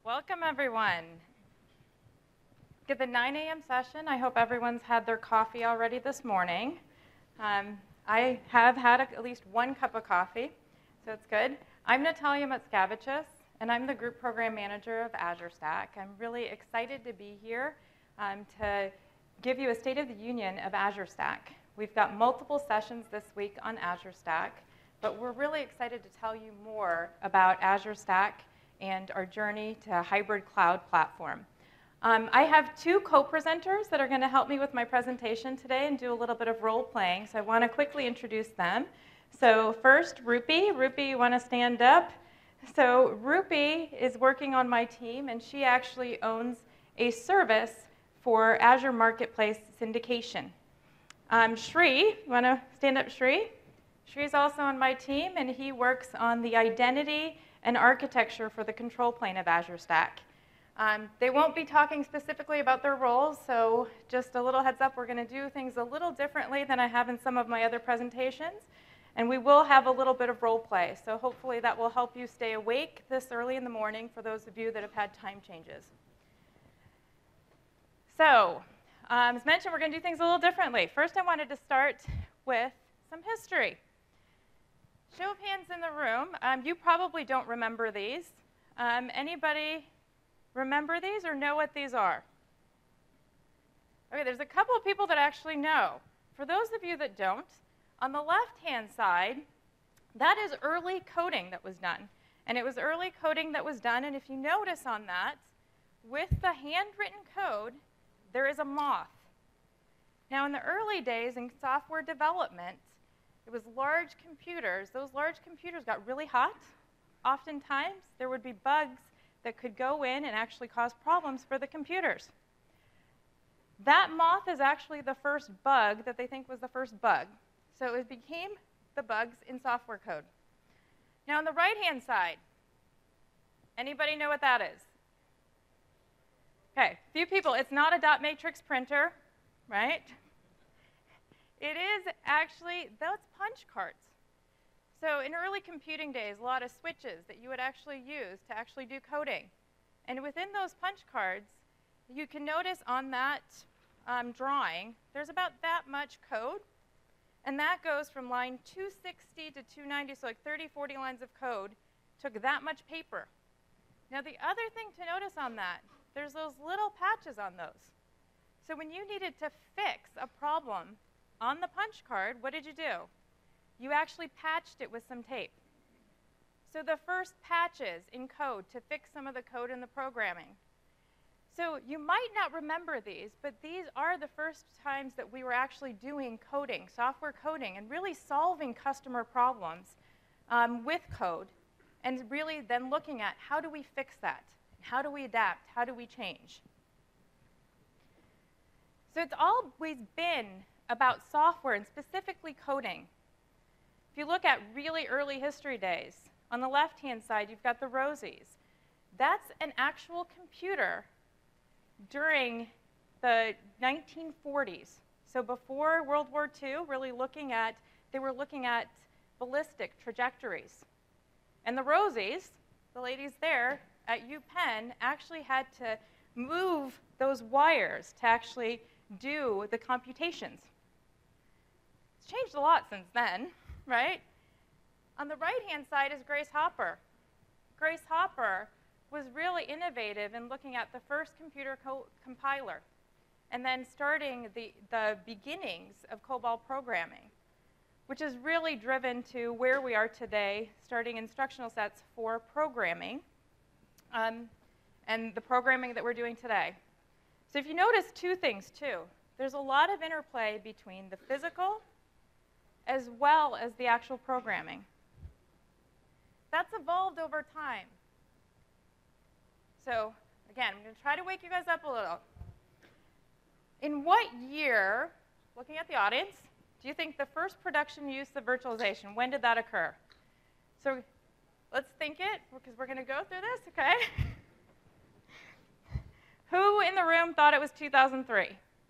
Welcome, everyone. Get the 9 a.m. session. I hope everyone's had their coffee already this morning. I have had at least one cup of coffee, so it's good. I'm Natalia Matskavicius, and I'm the Group Program Manager of Azure Stack. I'm really excited to be here to give you a State of the Union of Azure Stack. We've got multiple sessions this week on Azure Stack, but we're really excited to tell you more about Azure Stack and our journey to a hybrid cloud platform. I have two co-presenters that are going to help me with my presentation today and do a little bit of role playing, so I want to quickly introduce them. So first, Rupi. Rupi, you want to stand up? So Rupi is working on my team, and she actually owns a service for Azure Marketplace syndication. Shri, you want to stand up, Shri? Shri's also on my team, and he works on the identity and architecture for the control plane of Azure Stack. They won't be talking specifically about their roles, so just a little heads up, we're going to do things a little differently than I have in some of my other presentations, and we will have a little bit of role play, so hopefully that will help you stay awake this early in the morning for those of you that have had time changes. So, as mentioned, we're going to do things a little differently. First, I wanted to start with some history. Show of hands in the room. You probably don't remember these. Anybody remember these or know what these are? Okay, there's a couple of people that actually know. For those of you that don't, on the left-hand side, that is early coding that was done. And it was early coding that was done, and if you notice on that, with the handwritten code, there is a moth. Now, in the early days in software development, it was large computers. Those large computers got really hot. Oftentimes, there would be bugs that could go in and actually cause problems for the computers. That moth is actually the first bug that they think was the first bug. So it became the bugs in software code. Now, on the right-hand side, anybody know what that is? Okay, few people. It's not a dot matrix printer, right? It is actually, that's punch cards. So in early computing days, a lot of switches that you would actually use to actually do coding. And within those punch cards, you can notice on that drawing, there's about that much code. And that goes from line 260 to 290, so like 30, 40 lines of code, took that much paper. Now the other thing to notice on that, there's those little patches on those. So when you needed to fix a problem on the punch card, what did you do? You actually patched it with some tape. So the first patches in code to fix some of the code in the programming. So you might not remember these, but these are the first times that we were actually doing coding, software coding, and really solving customer problems with code, and really then looking at how do we fix that? How do we adapt? How do we change? So it's always been about software and specifically coding. If you look at really early history days, on the left-hand side, you've got the Rosies. That's an actual computer during the 1940s. So before World War II, they were looking at ballistic trajectories. And the Rosies, the ladies there at UPenn, actually had to move those wires to actually do the computations. It's changed a lot since then, right? On the right-hand side is Grace Hopper. Grace Hopper was really innovative in looking at the first computer compiler and then starting the beginnings of COBOL programming, which has really driven to where we are today, starting instructional sets for programming and the programming that we're doing today. So if you notice two things, too, there's a lot of interplay between the physical as well as the actual programming. That's evolved over time. So again, I'm going to try to wake you guys up a little. In what year, looking at the audience, do you think the first production use of virtualization, when did that occur? So let's think it, because we're going to go through this, okay? Who in the room thought it was 2003?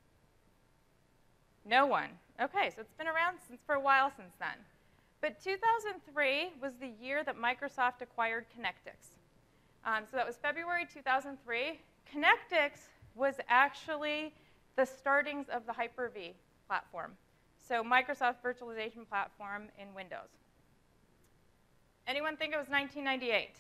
No one. Okay, so it's been around for a while since then. But 2003 was the year that Microsoft acquired Connectix. So that was February 2003. Connectix was actually the startings of the Hyper-V platform. So Microsoft virtualization platform in Windows. Anyone think it was 1998?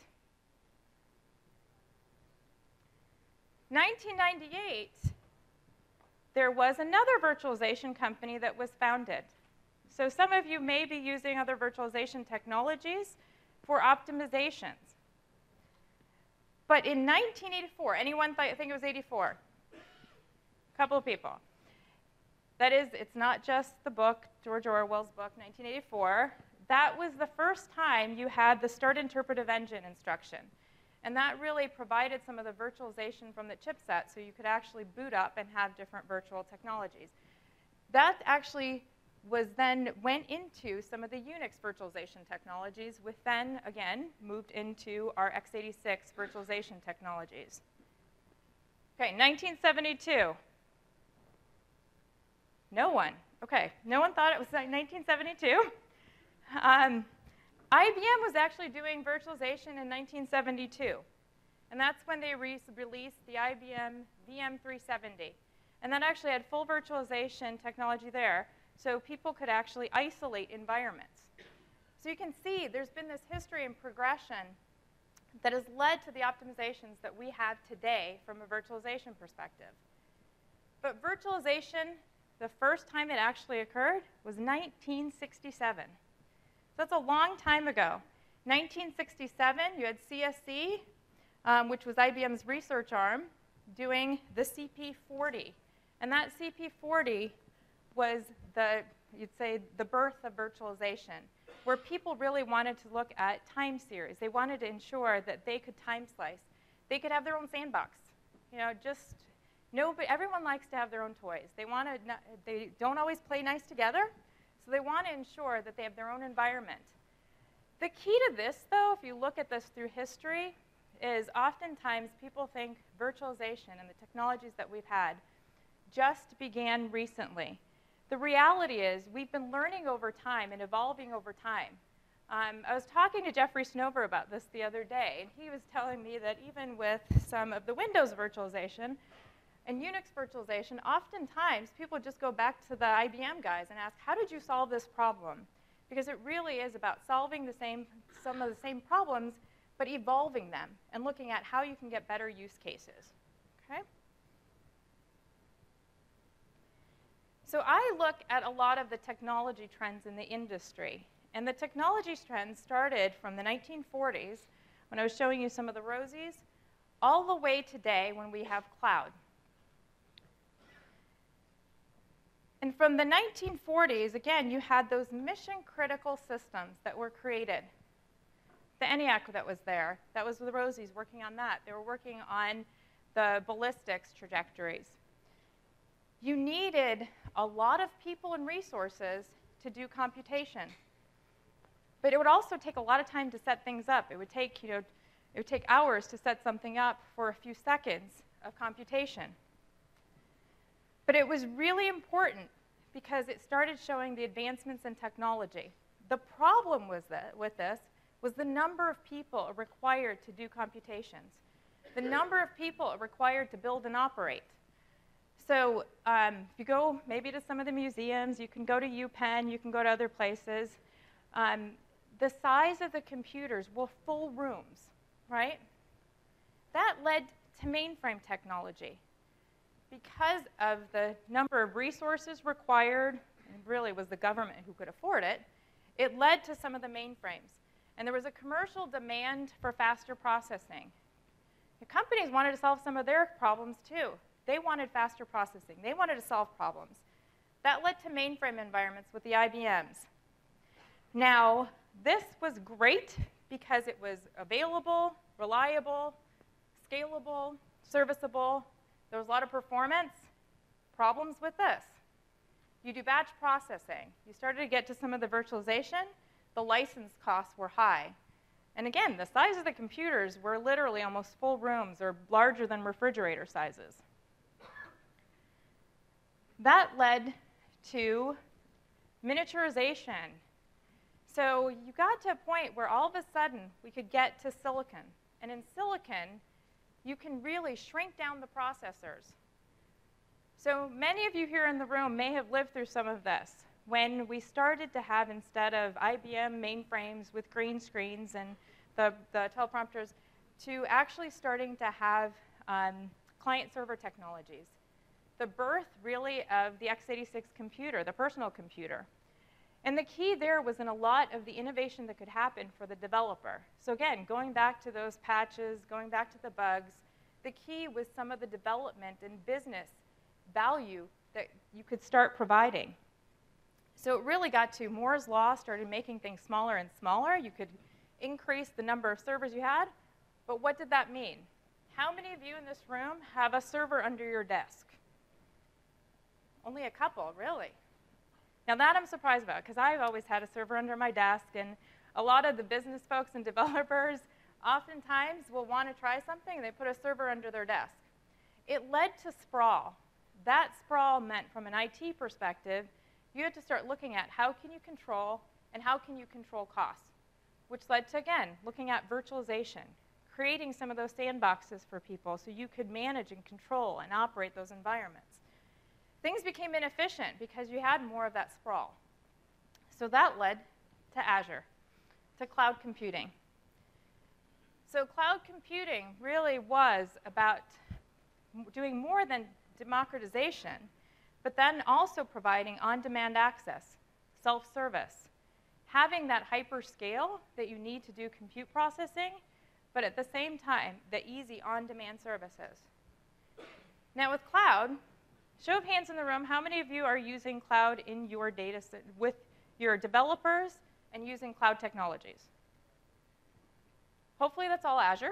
1998, there was another virtualization company that was founded. So some of you may be using other virtualization technologies for optimizations. But in 1984, anyone think it was 84? A couple of people. That is, it's not just the book, George Orwell's book, 1984. That was the first time you had the start interpretive engine instruction. And that really provided some of the virtualization from the chipset so you could actually boot up and have different virtual technologies. That actually went into some of the Unix virtualization technologies, which then, again, moved into our x86 virtualization technologies. Okay, 1972. No one. Okay, no one thought it was 1972. IBM was actually doing virtualization in 1972. And that's when they released the IBM VM370. And that actually had full virtualization technology there, so people could actually isolate environments. So you can see there's been this history and progression that has led to the optimizations that we have today from a virtualization perspective. But virtualization, the first time it actually occurred was 1967. So that's a long time ago. 1967, you had CSC, which was IBM's research arm, doing the CP40. And that CP40 was you'd say, the birth of virtualization, where people really wanted to look at time series. They wanted to ensure that they could time slice. They could have their own sandbox. Everyone likes to have their own toys. They don't always play nice together, so they want to ensure that they have their own environment. The key to this, though, if you look at this through history, is oftentimes people think virtualization and the technologies that we've had just began recently. The reality is we've been learning over time and evolving over time. I was talking to Jeffrey Snover about this the other day, and he was telling me that even with some of the Windows virtualization and Unix virtualization, oftentimes people just go back to the IBM guys and ask, how did you solve this problem? Because it really is about solving some of the same problems, but evolving them and looking at how you can get better use cases. Okay? So I look at a lot of the technology trends in the industry. And the technology trends started from the 1940s, when I was showing you some of the rosies, all the way today when we have cloud. And from the 1940s, again, you had those mission-critical systems that were created. The ENIAC that was there, that was the rosies working on that. They were working on the ballistics trajectories. You needed a lot of people and resources to do computation. But it would also take a lot of time to set things up. It would take hours to set something up for a few seconds of computation. But it was really important because it started showing the advancements in technology. The problem with this was the number of people required to do computations, the number of people required to build and operate. So if you go maybe to some of the museums, you can go to UPenn, you can go to other places. The size of the computers were full rooms, right? That led to mainframe technology. Because of the number of resources required, and it really was the government who could afford it, it led to some of the mainframes. And there was a commercial demand for faster processing. The companies wanted to solve some of their problems too. They wanted faster processing. They wanted to solve problems. That led to mainframe environments with the IBMs. Now, this was great because it was available, reliable, scalable, serviceable. There was a lot of performance. Problems with this. You do batch processing. You started to get to some of the virtualization. The license costs were high. And again, the size of the computers were literally almost full rooms or larger than refrigerator sizes. That led to miniaturization. So you got to a point where all of a sudden we could get to silicon. And in silicon, you can really shrink down the processors. So many of you here in the room may have lived through some of this. When we started to have, instead of IBM mainframes with green screens and the teleprompters, to actually starting to have client-server technologies. The birth, really, of the x86 computer, the personal computer. And the key there was in a lot of the innovation that could happen for the developer. So again, going back to those patches, going back to the bugs, the key was some of the development and business value that you could start providing. So it really got to Moore's Law, started making things smaller and smaller. You could increase the number of servers you had. But what did that mean? How many of you in this room have a server under your desk? Only a couple, really. Now that I'm surprised about, because I've always had a server under my desk, and a lot of the business folks and developers oftentimes will want to try something, and they put a server under their desk. It led to sprawl. That sprawl meant, from an IT perspective, you had to start looking at how can you control and how can you control costs, which led to, again, looking at virtualization, creating some of those sandboxes for people so you could manage and control and operate those environments. Things became inefficient because you had more of that sprawl. So that led to Azure, to cloud computing. So cloud computing really was about doing more than democratization, but then also providing on-demand access, self-service, having that hyperscale that you need to do compute processing, but at the same time, the easy on-demand services. Now with cloud, show of hands in the room, how many of you are using cloud in your data set with your developers and using cloud technologies? Hopefully that's all Azure.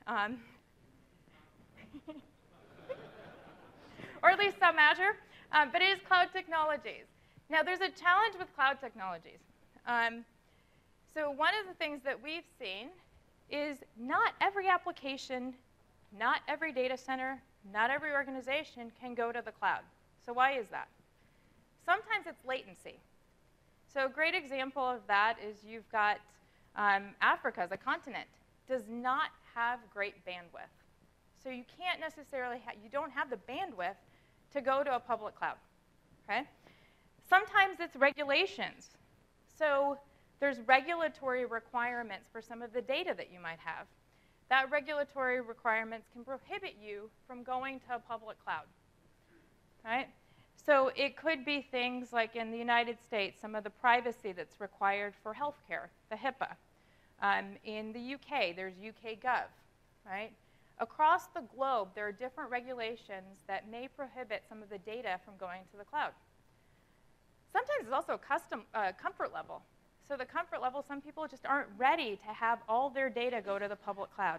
Or at least some Azure, but it is cloud technologies. Now there's a challenge with cloud technologies. So one of the things that we've seen is not every application, not every data center, not every organization can go to the cloud. So why is that? Sometimes it's latency. So a great example of that is you've got Africa as a continent does not have great bandwidth. So you can't necessarily, you don't have the bandwidth to go to a public cloud, okay? Sometimes it's regulations. So there's regulatory requirements for some of the data that you might have. That regulatory requirements can prohibit you from going to a public cloud, right? So it could be things like in the United States, some of the privacy that's required for healthcare, the HIPAA. In the UK, there's UK Gov, right? Across the globe, there are different regulations that may prohibit some of the data from going to the cloud. Sometimes it's also a comfort level. So the comfort level, some people just aren't ready to have all their data go to the public cloud.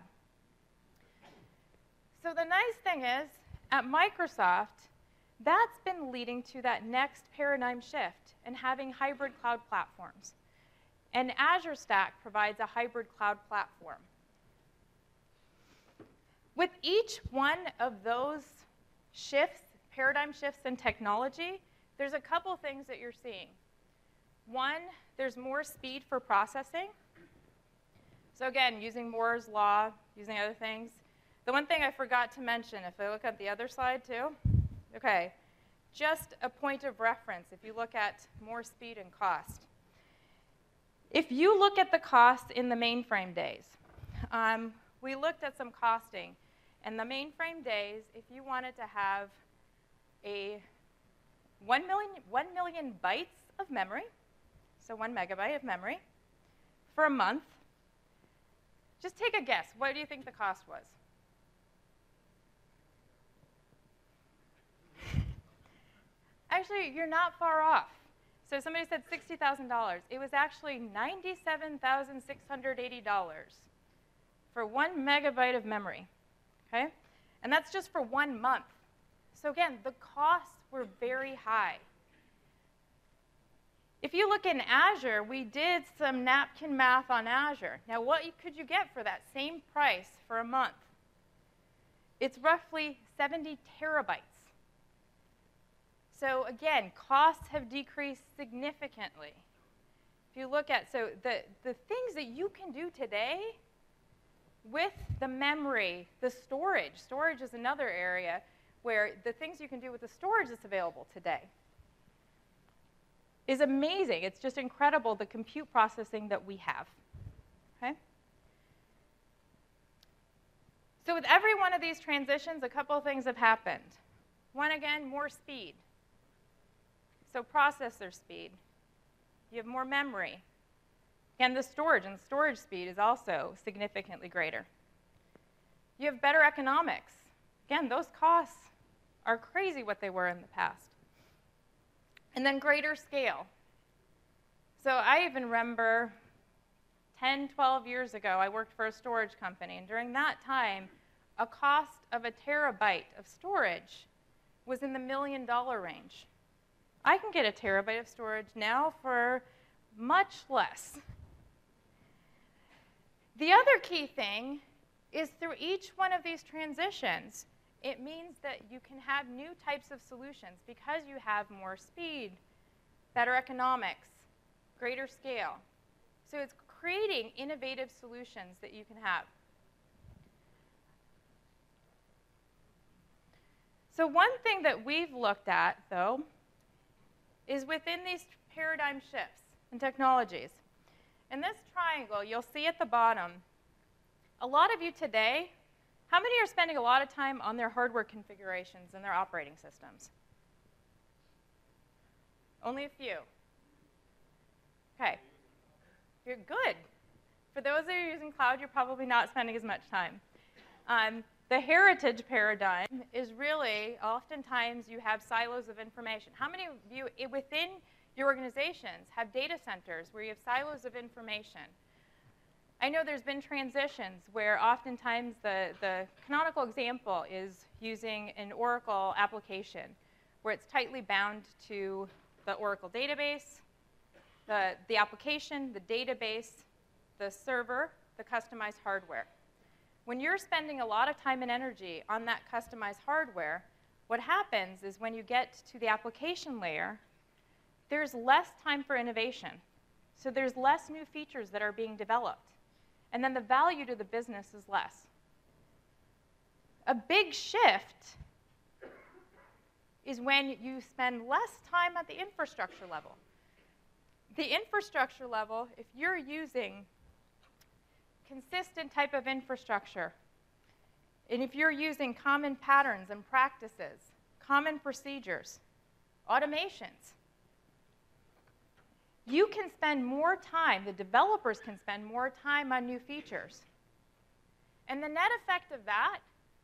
So the nice thing is, at Microsoft, that's been leading to that next paradigm shift and having hybrid cloud platforms. And Azure Stack provides a hybrid cloud platform. With each one of those shifts, paradigm shifts in technology, there's a couple things that you're seeing. One, there's more speed for processing. So again, using Moore's Law, using other things. The one thing I forgot to mention, if I look at the other slide too, okay, just a point of reference if you look at more speed and cost. If you look at the cost in the mainframe days, we looked at some costing. In the mainframe days, if you wanted to have a 1 million bytes of memory, so 1 megabyte of memory, for a month, just take a guess. What do you think the cost was? Actually, you're not far off. So somebody said $60,000. It was actually $97,680 for 1 megabyte of memory, okay? And that's just for 1 month. So again, the costs were very high. If you look in Azure, we did some napkin math on Azure. Now, what could you get for that same price for a month? It's roughly 70 terabytes. So again, costs have decreased significantly. If you look at, so the things that you can do today with the memory, the storage. Storage is another area where the things you can do with the storage that's available today is amazing. It's just incredible, the compute processing that we have. Okay? So with every one of these transitions, a couple of things have happened. One, again, more speed. So processor speed. You have more memory. Again, the storage and storage speed is also significantly greater. You have better economics. Again, those costs are crazy what they were in the past. And then greater scale. So I even remember 10, 12 years ago, I worked for a storage company, and during that time, a cost of a terabyte of storage was in the $1 million range. I can get a terabyte of storage now for much less. The other key thing is through each one of these transitions, it means that you can have new types of solutions because you have more speed, better economics, greater scale. So it's creating innovative solutions that you can have. So one thing that we've looked at, though, is within these paradigm shifts and technologies. In this triangle, you'll see at the bottom, a lot of you today, how many are spending a lot of time on their hardware configurations and their operating systems? Only a few. Okay. You're good. For those that are using cloud, you're probably not spending as much time. The heritage paradigm is really, oftentimes you have silos of information. How many of you within your organizations have data centers where you have silos of information? I know there's been transitions where oftentimes the canonical example is using an Oracle application where it's tightly bound to the Oracle database, the application, the database, the server, the customized hardware. When you're spending a lot of time and energy on that customized hardware, what happens is when you get to the application layer, there's less time for innovation. So there's less new features that are being developed. And then the value to the business is less. A big shift is when you spend less time at the infrastructure level. The infrastructure level, if you're using consistent type of infrastructure, and if you're using common patterns and practices, common procedures, automations, you can spend more time, the developers can spend more time on new features. And the net effect of that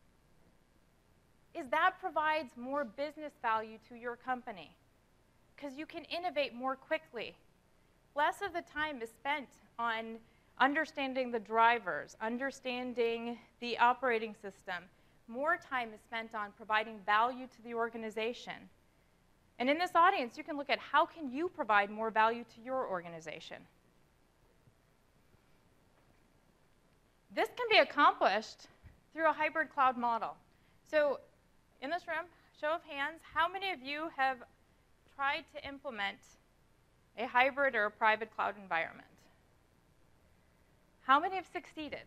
is that provides more business value to your company because you can innovate more quickly. Less of the time is spent on understanding the drivers, understanding the operating system. More time is spent on providing value to the organization. And in this audience, you can look at how can you provide more value to your organization. This can be accomplished through a hybrid cloud model. So in this room, show of hands, how many of you have tried to implement a hybrid or a private cloud environment? How many have succeeded?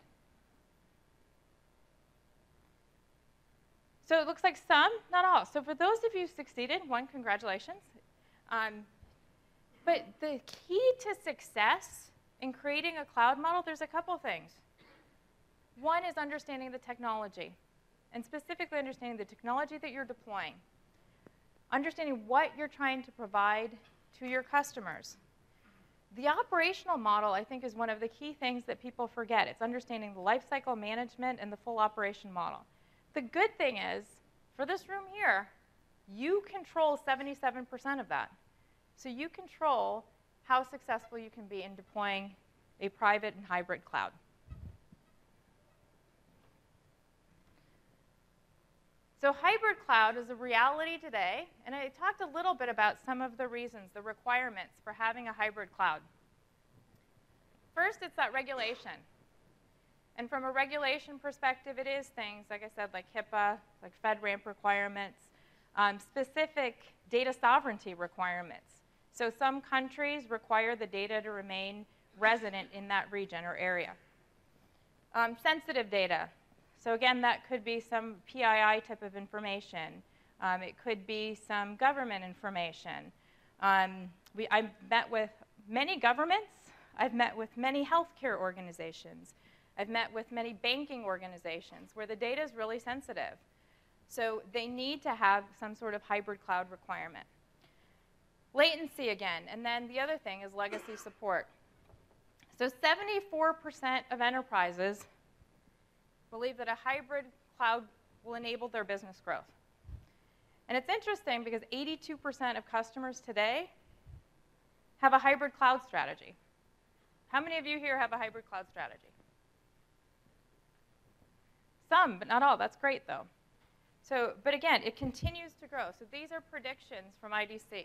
So it looks like some, not all. So for those of you who succeeded, one, congratulations. But the key to success in creating a cloud model, there's a couple things. One is understanding the technology, and specifically understanding the technology that you're deploying. Understanding what you're trying to provide to your customers. The operational model, I think, is one of the key things that people forget. It's understanding the lifecycle management and the full operation model. The good thing is, for this room here, you control 77% of that. So you control how successful you can be in deploying a private and hybrid cloud. So hybrid cloud is a reality today, and I talked a little bit about some of the reasons, the requirements for having a hybrid cloud. First, it's that regulation. And from a regulation perspective, it is things, like I said, like HIPAA, like FedRAMP requirements, specific data sovereignty requirements. So some countries require the data to remain resident in that region or area. Sensitive data. So again, that could be some PII type of information. It could be some government information. I've met with many governments. I've met with many healthcare organizations. I've met with many banking organizations where the data is really sensitive. So they need to have some sort of hybrid cloud requirement. Latency again, and then the other thing is legacy support. So 74% of enterprises believe that a hybrid cloud will enable their business growth. And it's interesting because 82% of customers today have a hybrid cloud strategy. How many of you here have a hybrid cloud strategy? Some, but not all. That's great, though. So, but again, it continues to grow. So these are predictions from IDC.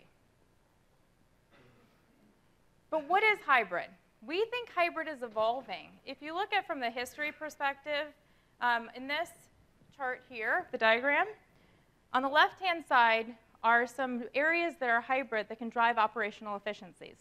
But what is hybrid? We think hybrid is evolving. If you look at it from the history perspective, in this chart here, the diagram, on the left-hand side are some areas that are hybrid that can drive operational efficiencies.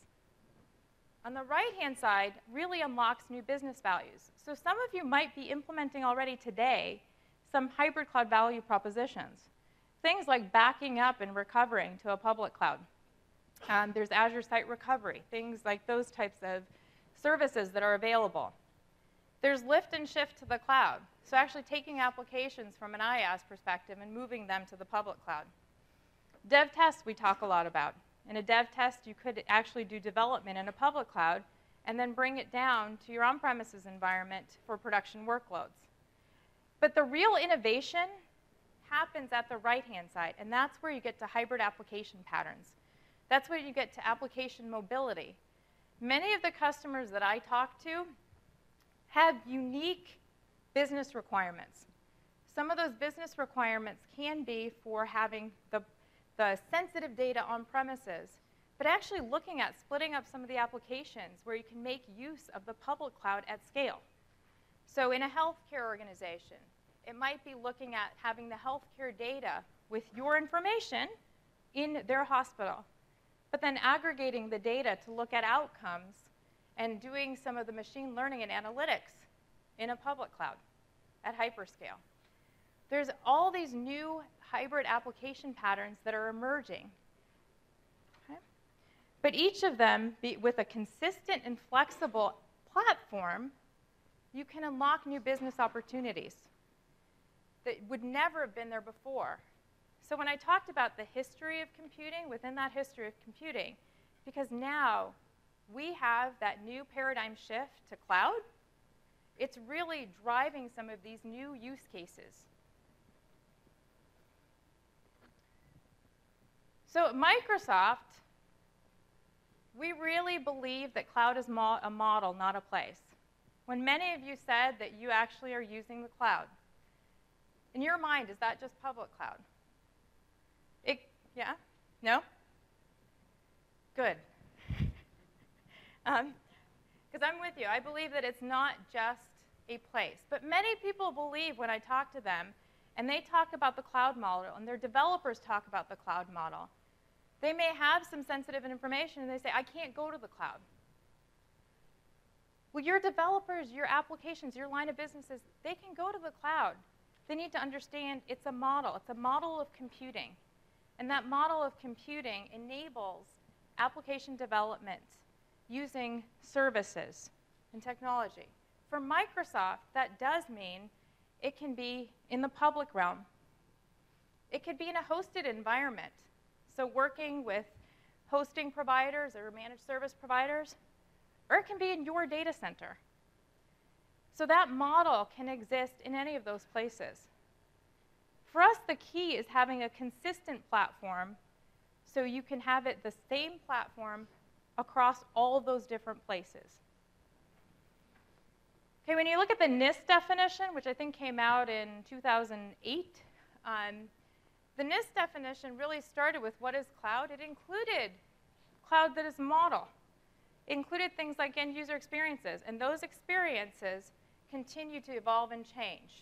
On the right-hand side really unlocks new business values. So some of you might be implementing already today some hybrid cloud value propositions. Things like backing up and recovering to a public cloud. There's Azure Site Recovery, things like those types of services that are available. There's lift and shift to the cloud, so actually taking applications from an IaaS perspective and moving them to the public cloud. Dev tests we talk a lot about. In a dev test, you could actually do development in a public cloud and then bring it down to your on-premises environment for production workloads. But the real innovation happens at the right-hand side, and that's where you get to hybrid application patterns. That's where you get to application mobility. Many of the customers that I talk to have unique business requirements. Some of those business requirements can be for having the sensitive data on premises, but actually looking at splitting up some of the applications where you can make use of the public cloud at scale. So in a healthcare organization, it might be looking at having the healthcare data with your information in their hospital, but then aggregating the data to look at outcomes and doing some of the machine learning and analytics in a public cloud at hyperscale. There's all these new hybrid application patterns that are emerging. Okay? But each of them, with a consistent and flexible platform, you can unlock new business opportunities that would never have been there before. So when I talked about the history of computing, within that history of computing, because now we have that new paradigm shift to cloud, it's really driving some of these new use cases. So at Microsoft, we really believe that cloud is a model, not a place. When many of you said that you actually are using the cloud, in your mind, is that just public cloud? Yeah? No? Good. Because I'm with you. I believe that it's not just a place. But many people believe when I talk to them, and they talk about the cloud model, and their developers talk about the cloud model, they may have some sensitive information, and they say, I can't go to the cloud. Well, your developers, your applications, your line of businesses, they can go to the cloud. They need to understand it's a model. It's a model of computing. And that model of computing enables application development using services and technology. For Microsoft, that does mean it can be in the public realm. It could be in a hosted environment. So working with hosting providers or managed service providers, or it can be in your data center. So that model can exist in any of those places. For us, the key is having a consistent platform so you can have it the same platform across all of those different places. Okay, when you look at the NIST definition, which I think came out in 2008, the NIST definition really started with what is cloud. It included cloud that is model. It included things like end user experiences, and those experiences continue to evolve and change.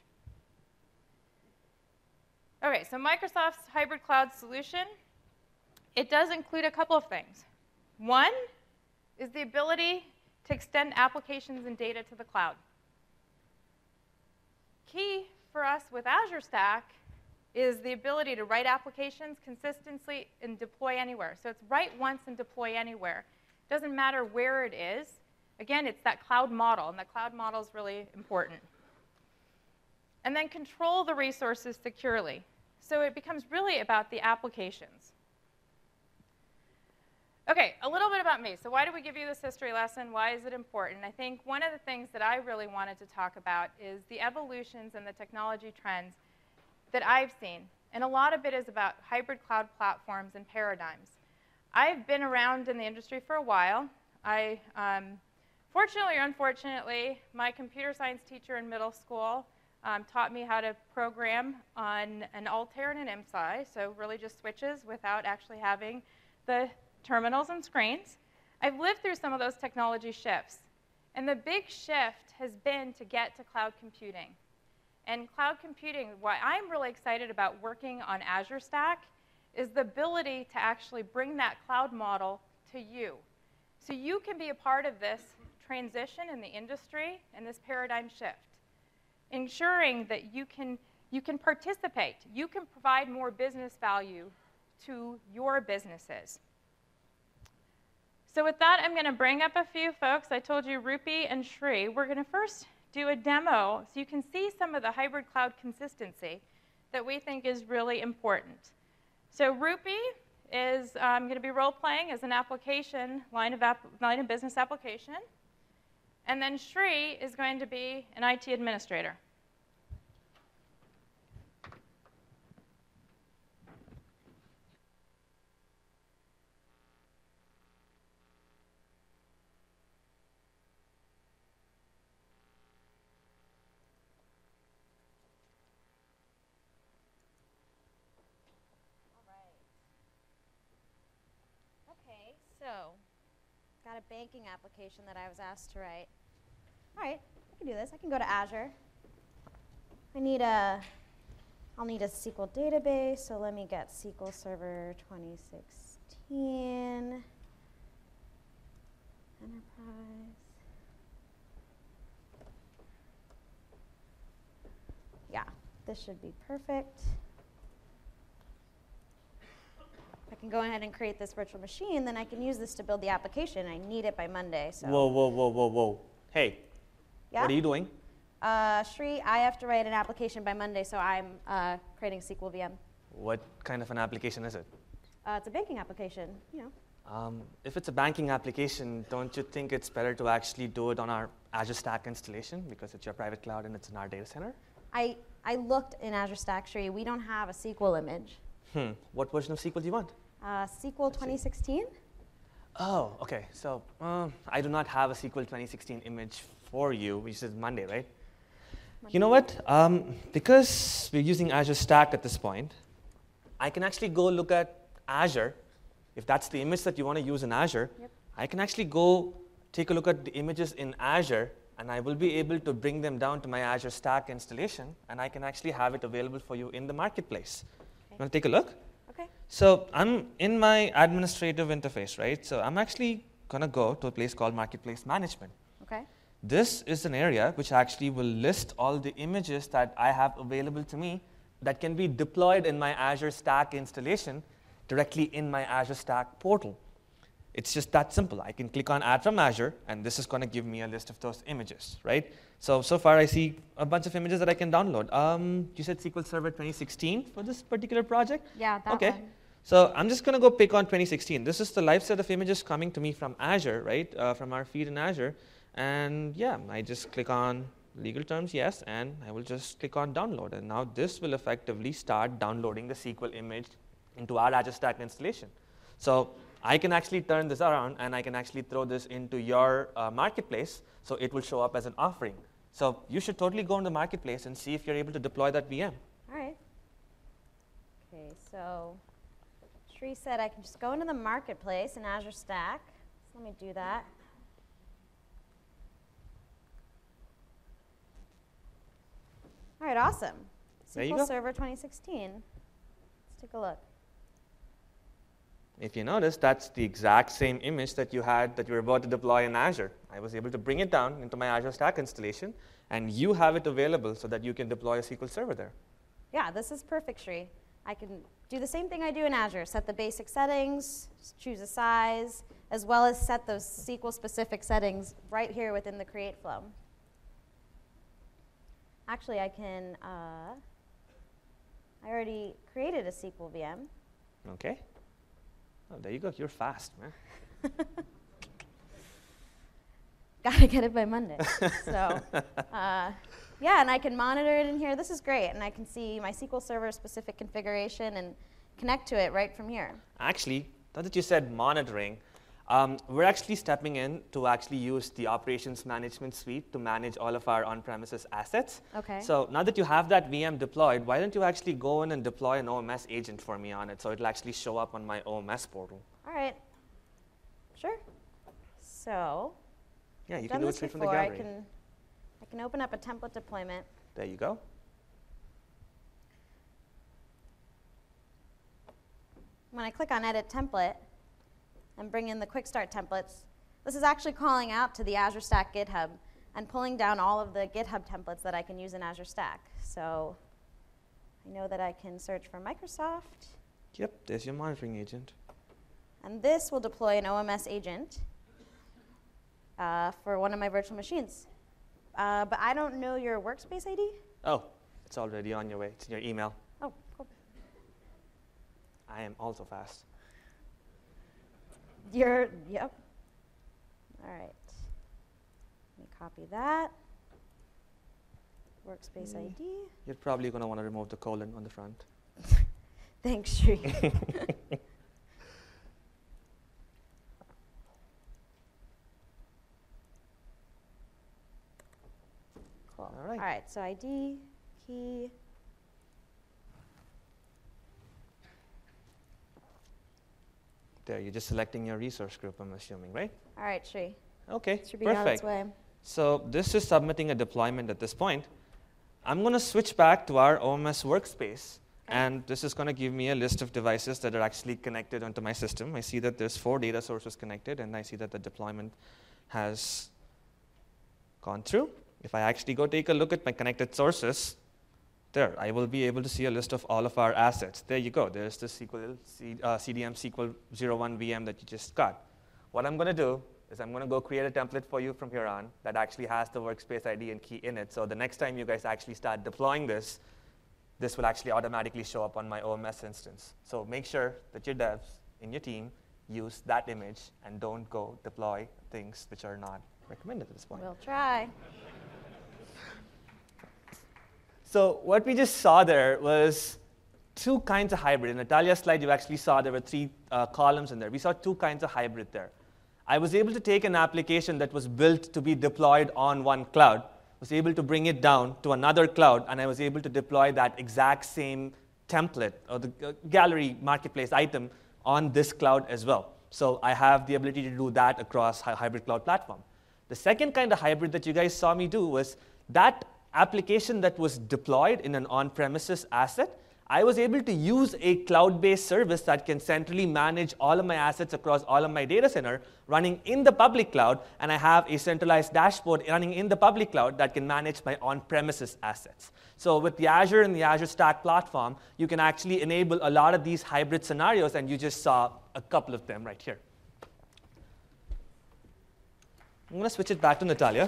Okay, so Microsoft's hybrid cloud solution, it does include a couple of things. One is the ability to extend applications and data to the cloud. key for us with Azure Stack is the ability to write applications consistently and deploy anywhere. So it's write once and deploy anywhere. It doesn't matter where it is. Again, it's that cloud model, and the cloud model is really important. And then control the resources securely. So it becomes really about the applications. Okay, a little bit about me. So why do we give you this history lesson? Why is it important? I think one of the things that I really wanted to talk about is the evolutions and the technology trends that I've seen. And a lot of it is about hybrid cloud platforms and paradigms. I've been around in the industry for a while. Fortunately or unfortunately, my computer science teacher in middle school taught me how to program on an Altair and an MSI, so really just switches without actually having the terminals and screens. I've lived through some of those technology shifts. And the big shift has been to get to cloud computing. And cloud computing, why I'm really excited about working on Azure Stack, is the ability to actually bring that cloud model to you. So you can be a part of this transition in the industry and this paradigm shift, ensuring that you can participate. You can provide more business value to your businesses. So with that, I'm going to bring up a few folks. I told you Rupi and Shri. We're going to first do a demo so you can see some of the hybrid cloud consistency that we think is really important. So Rupi is going to be role-playing as an application, line of business application. And then Shri is going to be an IT administrator. So, got a banking application that I was asked to write. All right, I can do this. I can go to Azure. I'll need a SQL database, so let me get SQL Server 2016, Enterprise. Yeah, this should be perfect. I can go ahead and create this virtual machine, then I can use this to build the application. I need it by Monday. So. Whoa. Hey, yeah? What are you doing? Shri, I have to write an application by Monday, so I'm creating SQL VM. What kind of an application is it? It's a banking application, you know. If it's a banking application, don't you think it's better to actually do it on our Azure Stack installation because it's your private cloud and it's in our data center? I looked in Azure Stack, Shri. We don't have a SQL image. What version of SQL do you want? SQL 2016? Oh, okay. So I do not have a SQL 2016 image for you, which is Monday, right? You know what? Because we're using Azure Stack at this point, I can actually go look at Azure. If that's the image that you want to use in Azure, yep. I can actually go take a look at the images in Azure, and I will be able to bring them down to my Azure Stack installation, and I can actually have it available for you in the marketplace. You want to take a look? Okay. So I'm in my administrative interface, right? So I'm actually going to go to a place called Marketplace Management. Okay. This is an area which actually will list all the images that I have available to me that can be deployed in my Azure Stack installation directly in my Azure Stack portal. It's just that simple. I can click on Add from Azure, and this is going to give me a list of those images, right? So far I see a bunch of images that I can download. You said SQL Server 2016 for this particular project? Yeah, that okay. one. So I'm just going to go pick on 2016. This is the live set of images coming to me from Azure, right? From our feed in Azure. And yeah, I just click on legal terms, yes, and I will just click on download. And now this will effectively start downloading the SQL image into our Azure Stack installation. So I can actually turn this around, and I can actually throw this into your marketplace, so it will show up as an offering. So you should totally go on the marketplace and see if you're able to deploy that VM. All right. Okay, so Shri said I can just go into the marketplace in Azure Stack. So let me do that. All right, awesome. There you SQL go. Server 2016. Let's take a look. If you notice, that's the exact same image that you had that you were about to deploy in Azure. I was able to bring it down into my Azure Stack installation, and you have it available so that you can deploy a SQL Server there. Yeah, this is perfect, Shri. I can do the same thing I do in Azure, set the basic settings, choose a size, as well as set those SQL-specific settings right here within the create flow. Actually, I can, I already created a SQL VM. Okay. Oh, there you go. You're fast, man. Gotta get it by Monday. So, yeah, and I can monitor it in here. This is great, and I can see my SQL Server specific configuration and connect to it right from here. Actually, now that you said monitoring, we're actually stepping in to actually use the operations management suite to manage all of our on-premises assets. Okay. So now that you have that VM deployed, why don't you actually go in and deploy an OMS agent for me on it so it'll actually show up on my OMS portal? All right. Sure. So, Yeah, you I've can done do it this straight from the before. I gallery. can open up a template deployment. There you go. When I click on Edit Template and bring in the Quick Start templates, this is actually calling out to the Azure Stack GitHub and pulling down all of the GitHub templates that I can use in Azure Stack. So I know that I can search for Microsoft, Yep, there's your monitoring agent. and this will deploy an OMS agent for one of my virtual machines. But I don't know your workspace ID. Oh, it's already on your way. It's in your email. Oh, cool. I am also fast. Yep. All right. Let me copy that. Workspace ID. You're probably going to want to remove the colon on the front. Thanks, Shri. Cool. All right. All right, so ID, key. There, you're just selecting your resource group, I'm assuming, right? All right, Shri. Okay, Should be on its perfect. way. So this is submitting a deployment at this point. I'm going to switch back to our OMS workspace, and this is going to give me a list of devices that are actually connected onto my system. I see that there's 4 data sources connected, and I see that the deployment has gone through. If I actually go take a look at my connected sources, there, I will be able to see a list of all of our assets. There you go. There's the CDM SQL 01 VM that you just got. What I'm going to do is I'm going to go create a template for you from here on that actually has the workspace ID and key in it. So the next time you guys actually start deploying this, this will actually automatically show up on my OMS instance. So make sure that your devs in your team use that image and don't go deploy things which are not recommended at this point. We'll try. So what we just saw there was 2 kinds of hybrid. In Natalia's slide, you actually saw there were 3 columns in there. We saw 2 kinds of hybrid there. I was able to take an application that was built to be deployed on one cloud, was able to bring it down to another cloud, and I was able to deploy that exact same template or the gallery marketplace item on this cloud as well. So I have the ability to do that across hybrid cloud platform. The second kind of hybrid that you guys saw me do was that application that was deployed in an on-premises asset, I was able to use a cloud-based service that can centrally manage all of my assets across all of my data center running in the public cloud, and I have a centralized dashboard running in the public cloud that can manage my on-premises assets. So with the Azure and the Azure Stack platform, you can actually enable a lot of these hybrid scenarios, and you just saw a couple of them right here. I'm going to switch it back to Natalia.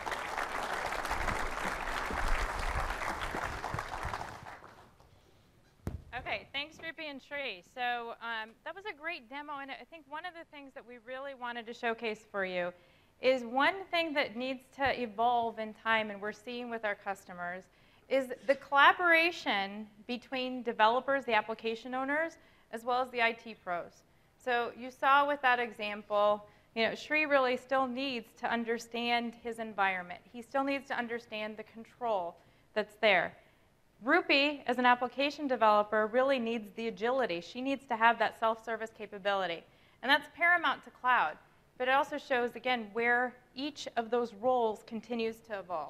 Okay, thanks, Rupi and Shri. So that was a great demo, and I think one of the things that we really wanted to showcase for you is one thing that needs to evolve in time, and we're seeing with our customers, is the collaboration between developers, the application owners, as well as the IT pros. So you saw with that example, Shri really still needs to understand his environment. He still needs to understand the control that's there. Rupi, as an application developer, really needs the agility. She needs to have that self-service capability. And that's paramount to cloud. But it also shows, again, where each of those roles continues to evolve.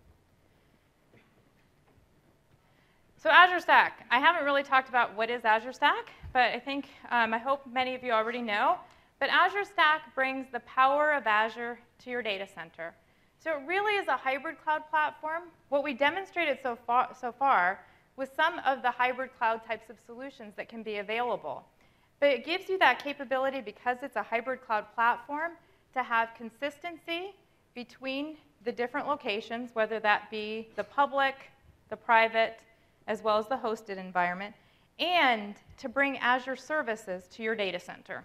So Azure Stack. I haven't really talked about what is Azure Stack, but I think, I hope many of you already know. But Azure Stack brings the power of Azure to your data center. So it really is a hybrid cloud platform. What we demonstrated so far was some of the hybrid cloud types of solutions that can be available. But it gives you that capability, because it's a hybrid cloud platform, to have consistency between the different locations, whether that be the public, the private, as well as the hosted environment, and to bring Azure services to your data center.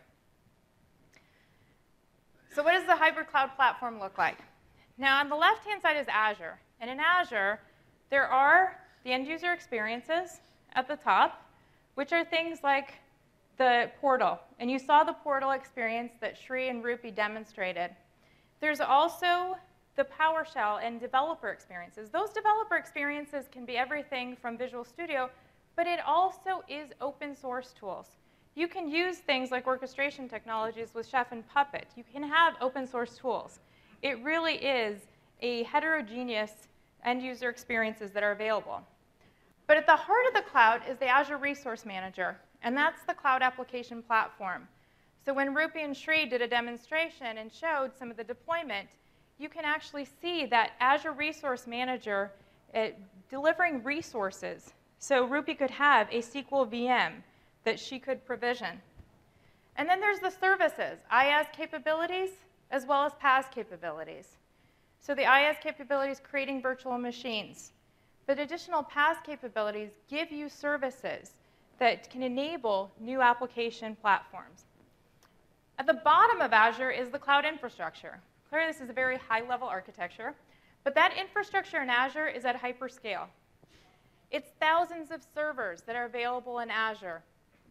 So what does the hybrid cloud platform look like? Now, on the left-hand side is Azure. And in Azure, there are the end-user experiences at the top, which are things like the portal. And you saw the portal experience that Shri and Rupi demonstrated. There's also the PowerShell and developer experiences. Those developer experiences can be everything from Visual Studio, but it also is open source tools. You can use things like orchestration technologies with Chef and Puppet. You can have open source tools. It really is a heterogeneous end-user experiences that are available. But at the heart of the cloud is the Azure Resource Manager, and that's the cloud application platform. So when Rupi and Shri did a demonstration and showed some of the deployment, you can actually see that Azure Resource Manager delivering resources. So Rupi could have a SQL VM that she could provision. And then there's the services, IaaS capabilities, as well as PaaS capabilities. So the IaaS capabilities, creating virtual machines. But additional PaaS capabilities give you services that can enable new application platforms. At the bottom of Azure is the cloud infrastructure. Clearly, this is a very high-level architecture, but that infrastructure in Azure is at hyperscale. It's thousands of servers that are available in Azure.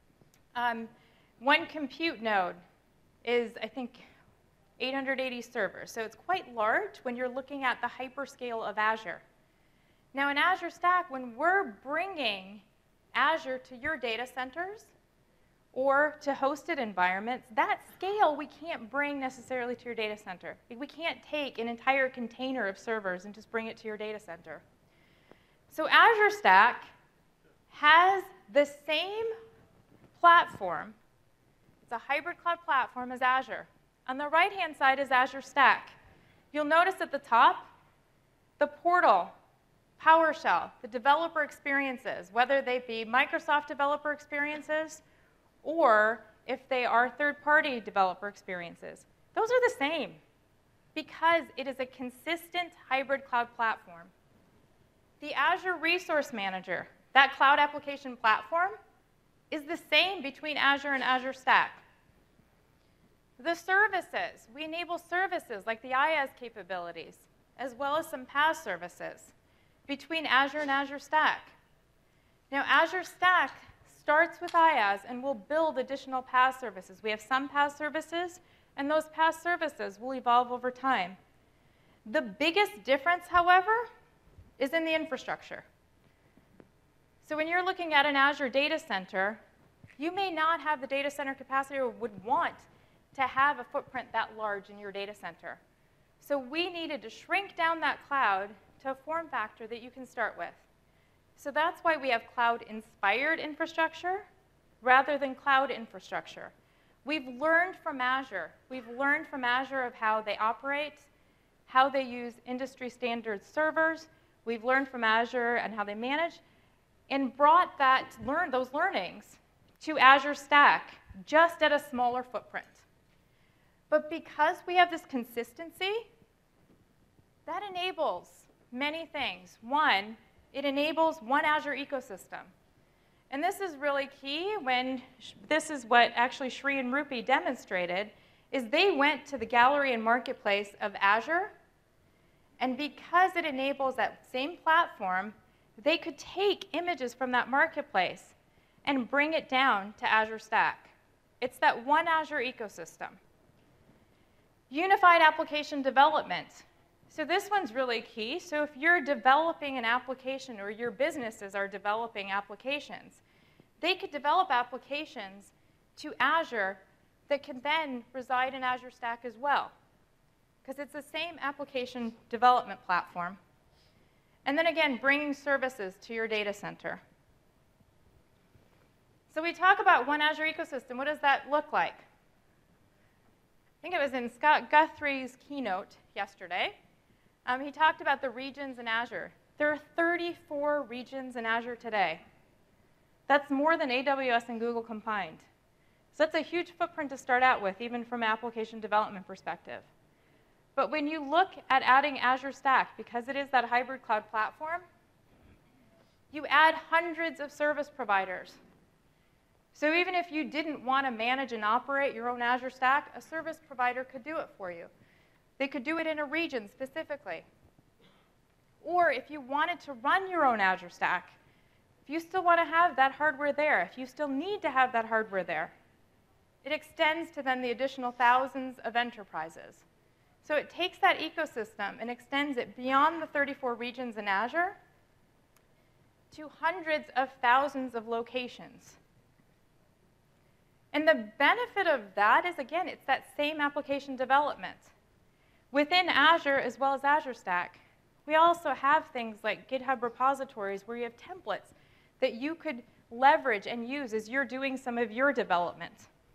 One compute node is, I think, 880 servers. So it's quite large when you're looking at the hyperscale of Azure. Now in Azure Stack, when we're bringing Azure to your data centers or to hosted environments, that scale we can't bring necessarily to your data center. We can't take an entire container of servers and just bring it to your data center. So Azure Stack has the same platform. It's a hybrid cloud platform as Azure. On the right-hand side is Azure Stack. You'll notice at the top, the portal, PowerShell, the developer experiences, whether they be Microsoft developer experiences or if they are third-party developer experiences. Those are the same because it is a consistent hybrid cloud platform. The Azure Resource Manager, that cloud application platform, is the same between Azure and Azure Stack. The services, we enable services like the IaaS capabilities, as well as some PaaS services between Azure and Azure Stack. Now, Azure Stack starts with IaaS and will build additional PaaS services. We have some PaaS services, and those PaaS services will evolve over time. The biggest difference, however, is in the infrastructure. So when you're looking at an Azure data center, you may not have the data center capacity or would want to have a footprint that large in your data center. So we needed to shrink down that cloud to a form factor that you can start with. So that's why we have cloud-inspired infrastructure rather than cloud infrastructure. We've learned from Azure. We've learned from Azure of how they operate, how they use industry standard servers. We've learned from Azure and how they manage, and brought those learnings to Azure Stack, just at a smaller footprint. But because we have this consistency, that enables many things. One, it enables one Azure ecosystem. And this is really key when this is what actually Shri and Rupi demonstrated, is they went to the gallery and marketplace of Azure, and because it enables that same platform, they could take images from that marketplace and bring it down to Azure Stack. It's that one Azure ecosystem. Unified application development. So this one's really key. So if you're developing an application or your businesses are developing applications, they could develop applications to Azure that can then reside in Azure Stack as well, because it's the same application development platform. And then again, bringing services to your data center. So we talk about one Azure ecosystem. What does that look like? think it was in Scott Guthrie's keynote yesterday. He talked about the regions in Azure. There are 34 regions in Azure today. That's more than AWS and Google combined. So that's a huge footprint to start out with, even from an application development perspective. But when you look at adding Azure Stack, because it is that hybrid cloud platform, you add hundreds of service providers. So even if you didn't want to manage and operate your own Azure Stack, a service provider could do it for you. They could do it in a region specifically. Or if you wanted to run your own Azure Stack, if you still want to have that hardware there, if you still need to have that hardware there, it extends to then the additional thousands of enterprises. So it takes that ecosystem and extends it beyond the 34 regions in Azure to hundreds of thousands of locations. And the benefit of that is, again, it's that same application development. Within Azure, as well as Azure Stack, we also have things like GitHub repositories where you have templates that you could leverage and use as you're doing some of your development.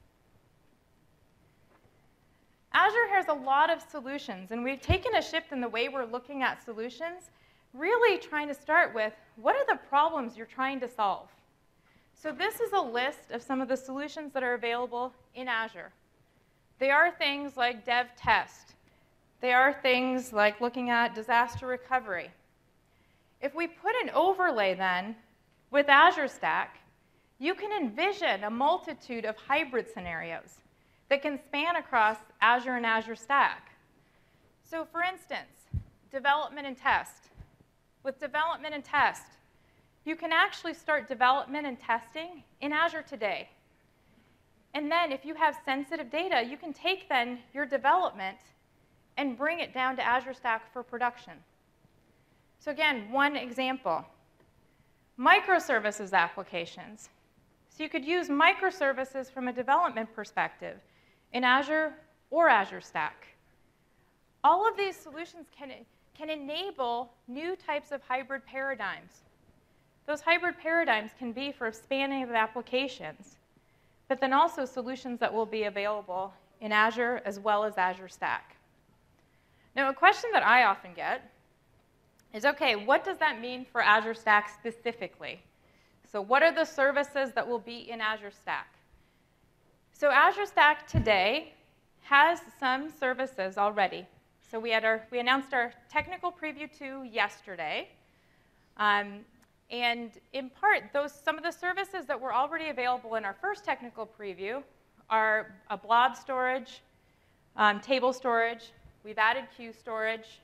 Azure has a lot of solutions, and we've taken a shift in the way we're looking at solutions, really trying to start with, what are the problems you're trying to solve? So this is a list of some of the solutions that are available in Azure. They are things like dev test. They are things like looking at disaster recovery. If we put an overlay then with Azure Stack, you can envision a multitude of hybrid scenarios that can span across Azure and Azure Stack. So for instance, development and test. With development and test, you can actually start development and testing in Azure today. And then if you have sensitive data, you can take then your development and bring it down to Azure Stack for production. So again, one example. Microservices applications. So you could use microservices from a development perspective in Azure or Azure Stack. All of these solutions can enable new types of hybrid paradigms. Those hybrid paradigms can be for spanning of applications, but then also solutions that will be available in Azure as well as Azure Stack. Now, a question that I often get is, okay, what does that mean for Azure Stack specifically? So what are the services that will be in Azure Stack? So Azure Stack today has some services already. So we announced our technical preview 2 yesterday. And in part, some of the services that were already available in our first technical preview are a blob storage, table storage. We've added queue storage.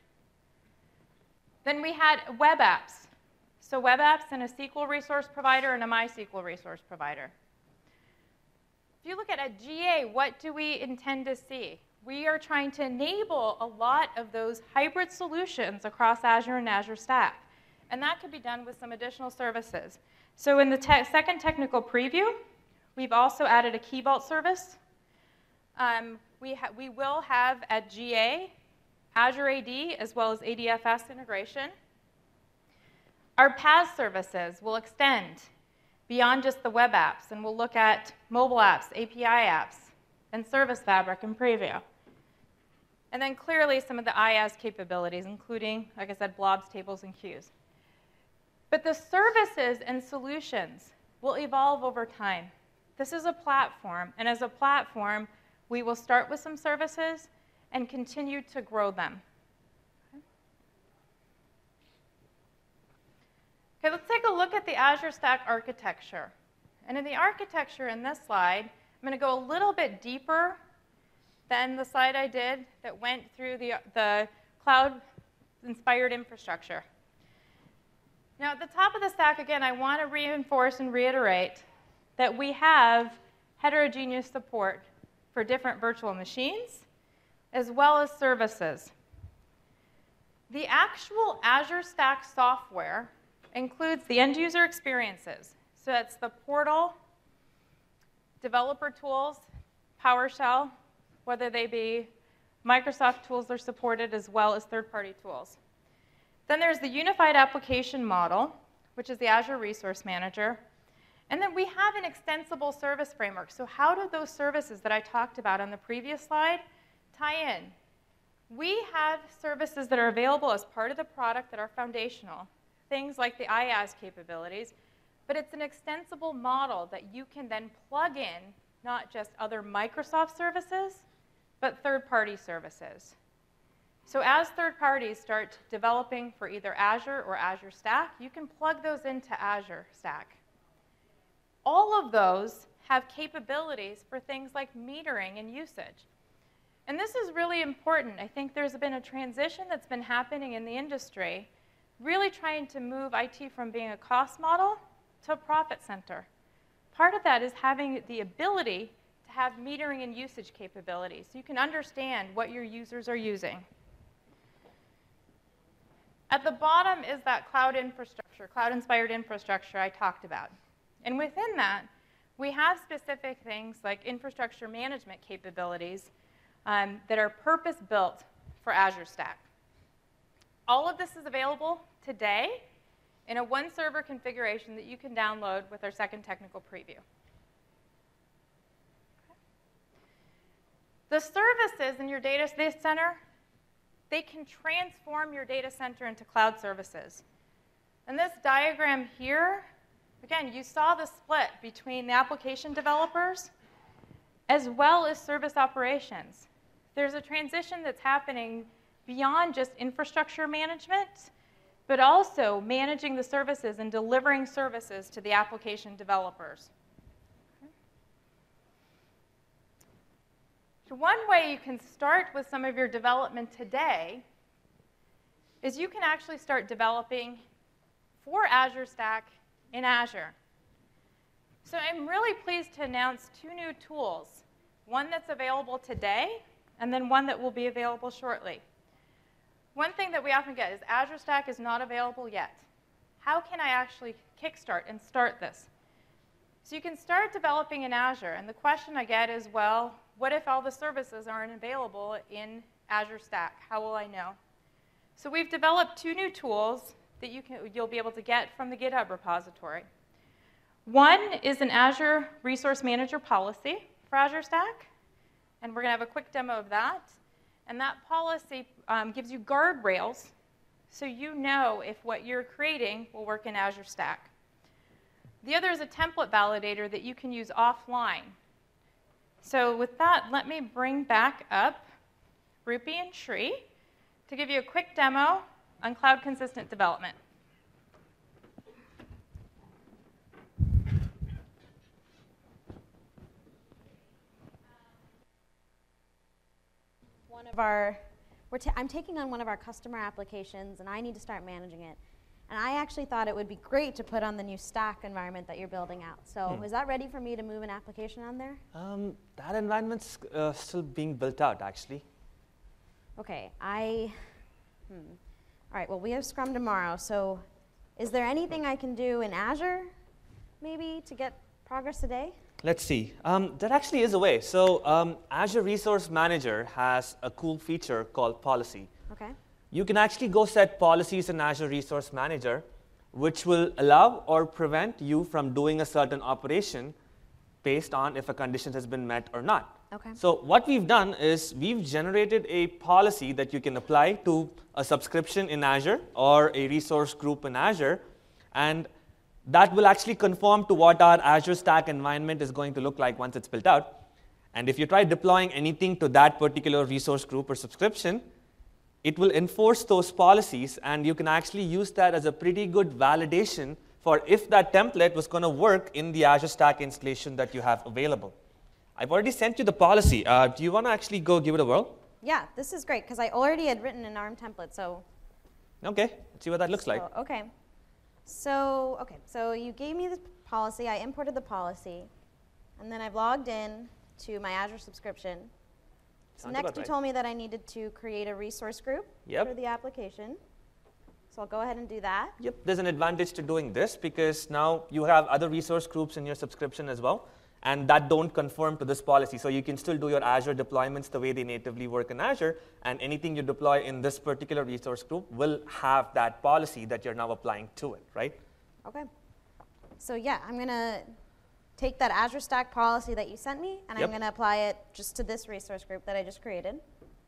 Then we had web apps. So web apps and a SQL resource provider and a MySQL resource provider. If you look at a GA, what do we intend to see? We are trying to enable a lot of those hybrid solutions across Azure and Azure Stack. And that could be done with some additional services. So in the second technical preview, we've also added a Key Vault service. We will have at GA Azure AD as well as ADFS integration. Our PaaS services will extend beyond just the web apps, and we'll look at mobile apps, API apps, and Service Fabric in preview. And then clearly some of the IaaS capabilities, including, like I said, blobs, tables, and queues. But the services and solutions will evolve over time. This is a platform, and as a platform, we will start with some services and continue to grow them. Okay, let's take a look at the Azure Stack architecture. And in the architecture in this slide, I'm going to go a little bit deeper than the slide I did that went through the cloud-inspired infrastructure. Now, at the top of the stack, again, I want to reinforce and reiterate that we have heterogeneous support for different virtual machines, as well as services. The actual Azure Stack software includes the end user experiences. So that's the portal, developer tools, PowerShell, whether they be Microsoft tools that are supported, as well as third-party tools. Then there's the unified application model, which is the Azure Resource Manager. And then we have an extensible service framework. So how do those services that I talked about on the previous slide tie-in. We have services that are available as part of the product that are foundational, things like the IaaS capabilities, but it's an extensible model that you can then plug in not just other Microsoft services, but third-party services. So as third parties start developing for either Azure or Azure Stack, you can plug those into Azure Stack. All of those have capabilities for things like metering and usage. And this is really important. I think there's been a transition that's been happening in the industry, really trying to move IT from being a cost model to a profit center. Part of that is having the ability to have metering and usage capabilities, so you can understand what your users are using. At the bottom is that cloud infrastructure, cloud-inspired infrastructure I talked about. And within that, we have specific things like infrastructure management capabilities that are purpose-built for Azure Stack. All of this is available today in a one-server configuration that you can download with our second technical preview. The services in your data center, they can transform your data center into cloud services. In this diagram here, again, you saw the split between the application developers as well as service operations. There's a transition that's happening beyond just infrastructure management, but also managing the services and delivering services to the application developers. So one way you can start with some of your development today is you can actually start developing for Azure Stack in Azure. So I'm really pleased to announce two new tools, one that's available today and then one that will be available shortly. One thing that we often get is Azure Stack is not available yet. How can I actually kickstart and start this? So you can start developing in Azure, and the question I get is, well, what if all the services aren't available in Azure Stack? How will I know? So we've developed two new tools that you'll be able to get from the GitHub repository. One is an Azure Resource Manager policy for Azure Stack, and we're going to have a quick demo of that. And that policy gives you guardrails so you know if what you're creating will work in Azure Stack. The other is a template validator that you can use offline. So with that, let me bring back up Rupi and Shri to give you a quick demo on cloud consistent development. I'm taking on one of our customer applications, and I need to start managing it. And I actually thought it would be great to put on the new Stack environment that you're building out. So is that ready for me to move an application on there? That environment's still being built out, actually. Okay, All right, well, we have Scrum tomorrow. So is there anything I can do in Azure, maybe, to get progress today? Let's see. There actually is a way. So Azure Resource Manager has a cool feature called Policy. Okay. You can actually go set policies in Azure Resource Manager, which will allow or prevent you from doing a certain operation based on if a condition has been met or not. Okay. So what we've done is we've generated a policy that you can apply to a subscription in Azure or a resource group in Azure, and that will actually conform to what our Azure Stack environment is going to look like once it's built out. And if you try deploying anything to that particular resource group or subscription, it will enforce those policies, and you can actually use that as a pretty good validation for if that template was going to work in the Azure Stack installation that you have available. I've already sent you the policy. Do you want to actually go give it a whirl? Yeah, this is great, because I already had written an ARM template, so. Okay, let's see what that looks like. Okay. So you gave me the policy, I imported the policy, and then I've logged in to my Azure subscription. So next you told me that I needed to create a resource group for the application. So I'll go ahead and do that. Yep, there's an advantage to doing this because now you have other resource groups in your subscription as well, and that don't conform to this policy. So you can still do your Azure deployments the way they natively work in Azure, and anything you deploy in this particular resource group will have that policy that you're now applying to it, right? Okay. So yeah, I'm going to take that Azure Stack policy that you sent me, and I'm going to apply it just to this resource group that I just created.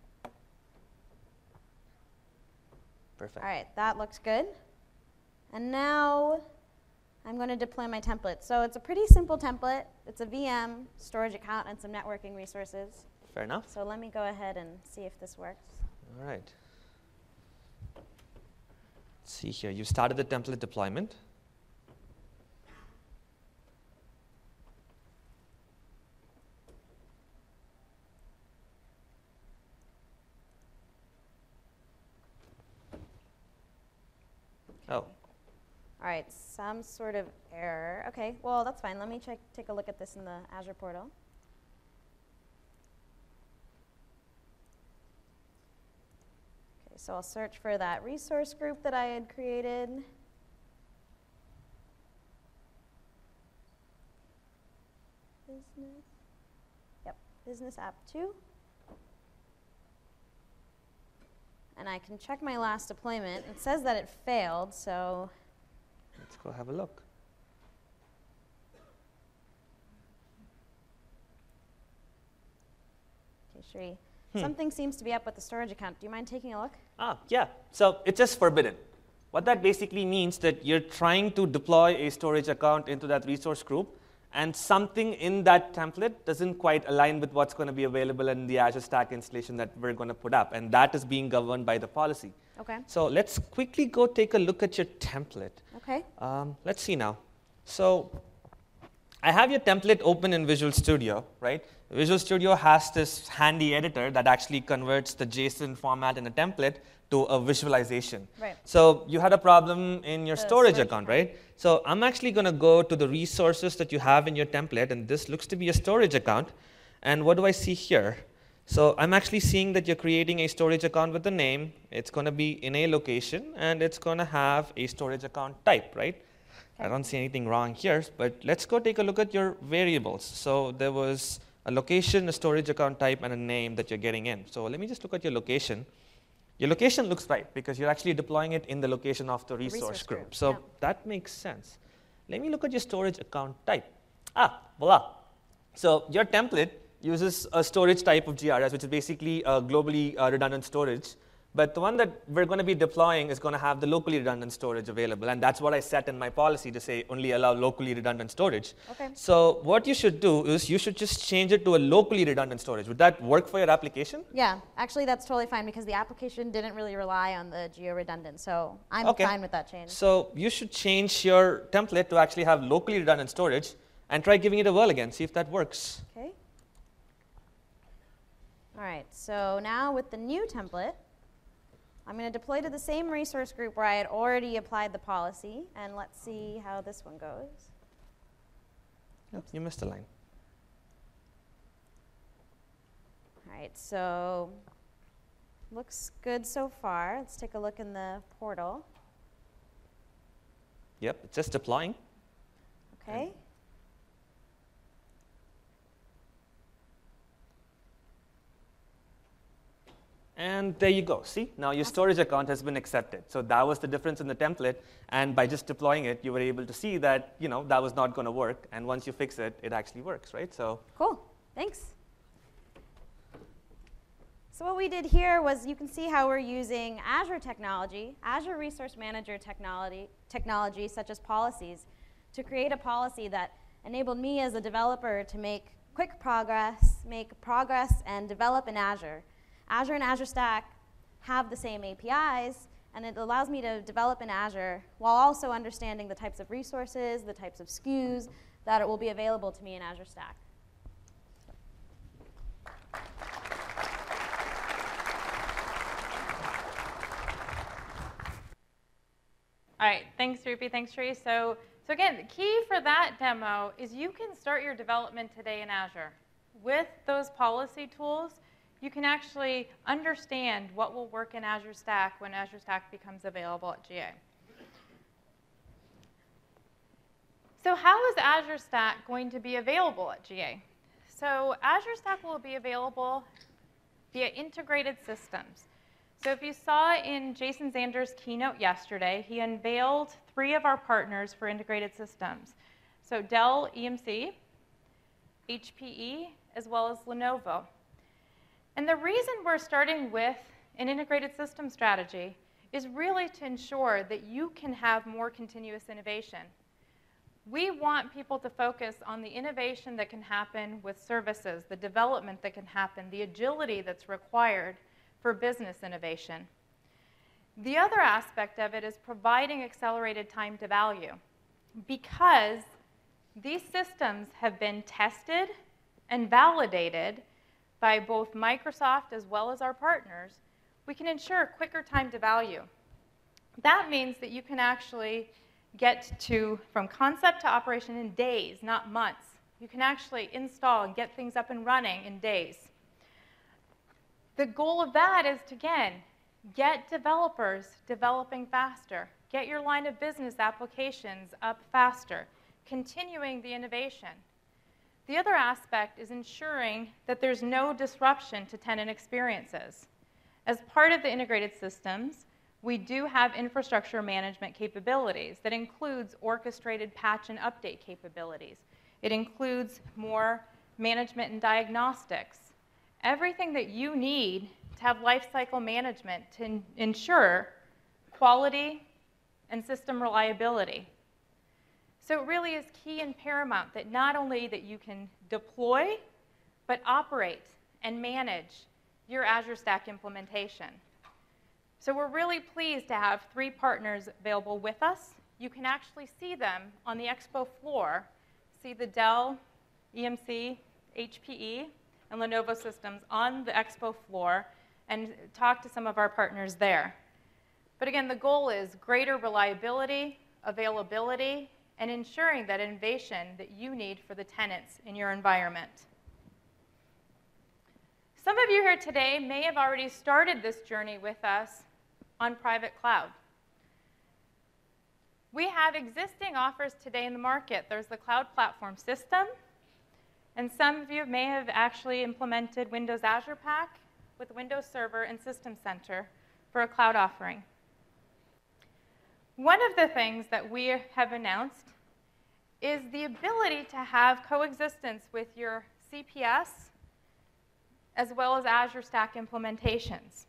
Perfect. All right, that looks good. And now I'm going to deploy my template. So it's a pretty simple template. It's a VM, storage account, and some networking resources. Fair enough. So let me go ahead and see if this works. All right. Let's see here. You started the template deployment. Oh, All right, some sort of error. Okay, well, that's fine. Let me take a look at this in the Azure portal. Okay, so I'll search for that resource group that I had created. Business. Yep, Business App 2. And I can check my last deployment. It says that it failed, so let's go have a look. okay, Shri. Something seems to be up with the storage account. Do you mind taking a look? Yeah. So it's just forbidden. What that basically means that you're trying to deploy a storage account into that resource group, and something in that template doesn't quite align with what's going to be available in the Azure Stack installation that we're going to put up, and that is being governed by the policy. Okay. So let's quickly go take a look at your template. Okay. Let's see now. So I have your template open in Visual Studio, right? Visual Studio has this handy editor that actually converts the JSON format in a template to a visualization. Right. So you had a problem in your The storage storage account, right? So I'm actually going to go to the resources that you have in your template, and this looks to be a storage account. And what do I see here? So I'm actually seeing that you're creating a storage account with a name. It's going to be in a location, and it's going to have a storage account type, right? I don't see anything wrong here, but let's go take a look at your variables. So there was a location, a storage account type, and a name that you're getting in. So let me just look at your location. Your location looks right because you're actually deploying it in the location of the resource group. So that makes sense. Let me look at your storage account type. Voila. So your template uses a storage type of GRS, which is basically a globally redundant storage. But the one that we're going to be deploying is going to have the locally redundant storage available. And that's what I set in my policy to say only allow locally redundant storage. Okay. So what you should do is you should just change it to a locally redundant storage. Would that work for your application? Yeah, actually that's totally fine because the application didn't really rely on the geo-redundant, so I'm fine with that change. So you should change your template to actually have locally redundant storage and try giving it a whirl again, see if that works. Okay. All right, so now with the new template, I'm going to deploy to the same resource group where I had already applied the policy, and let's see how this one goes. Oops, you missed a line. All right, so looks good so far. Let's take a look in the portal. Yep, it's just deploying. Okay. And there you go. See, now your storage account has been accepted. So that was the difference in the template. And by just deploying it, you were able to see that, that was not going to work. And once you fix it, it actually works, right? So cool. Thanks. So what we did here was you can see how we're using Azure technology, Azure Resource Manager technology such as policies, to create a policy that enabled me as a developer to make quick progress, and develop in Azure. Azure and Azure Stack have the same APIs, and it allows me to develop in Azure while also understanding the types of resources, the types of SKUs that it will be available to me in Azure Stack. All right, thanks, Rupi. Thanks, Shri. So again, the key for that demo is you can start your development today in Azure. With those policy tools, you can actually understand what will work in Azure Stack when Azure Stack becomes available at GA. So how is Azure Stack going to be available at GA? So Azure Stack will be available via integrated systems. So if you saw in Jason Zander's keynote yesterday, he unveiled 3 of our partners for integrated systems. So Dell EMC, HPE, as well as Lenovo. And the reason we're starting with an integrated system strategy is really to ensure that you can have more continuous innovation. We want people to focus on the innovation that can happen with services, the development that can happen, the agility that's required for business innovation. The other aspect of it is providing accelerated time to value, because these systems have been tested and validated by both Microsoft as well as our partners. We can ensure quicker time to value. That means that you can actually get from concept to operation in days, not months. You can actually install and get things up and running in days. The goal of that is to, again, get developers developing faster. Get your line of business applications up faster, continuing the innovation. The other aspect is ensuring that there's no disruption to tenant experiences. As part of the integrated systems, we do have infrastructure management capabilities that includes orchestrated patch and update capabilities. It includes more management and diagnostics. Everything that you need to have lifecycle management to ensure quality and system reliability. So it really is key and paramount that not only that you can deploy, but operate and manage your Azure Stack implementation. So we're really pleased to have 3 partners available with us. You can actually see them on the expo floor. See the Dell, EMC, HPE, and Lenovo systems on the expo floor, and talk to some of our partners there. But again, the goal is greater reliability, availability, and ensuring that innovation that you need for the tenants in your environment. Some of you here today may have already started this journey with us on private cloud. We have existing offers today in the market. There's the Cloud Platform System, and some of you may have actually implemented Windows Azure Pack with Windows Server and System Center for a cloud offering. One of the things that we have announced is the ability to have coexistence with your CPS as well as Azure Stack implementations.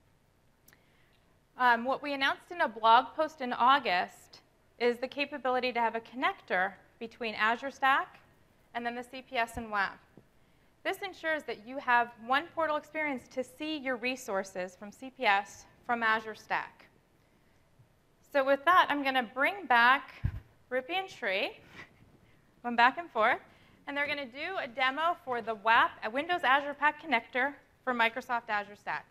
What we announced in a blog post in August is the capability to have a connector between Azure Stack and then the CPS and WAF. This ensures that you have one portal experience to see your resources from CPS from Azure Stack. So with that, I'm going to bring back Rupi and Shri, going back and forth, and they're going to do a demo for the WAP, a Windows Azure Pack connector for Microsoft Azure Stack.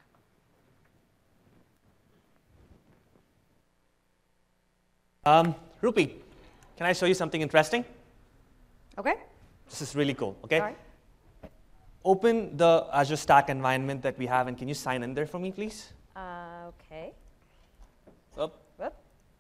Rupi, can I show you something interesting? Okay. This is really cool, okay? All right. Open the Azure Stack environment that we have, and can you sign in there for me, please? Okay. Whoop. Whoop.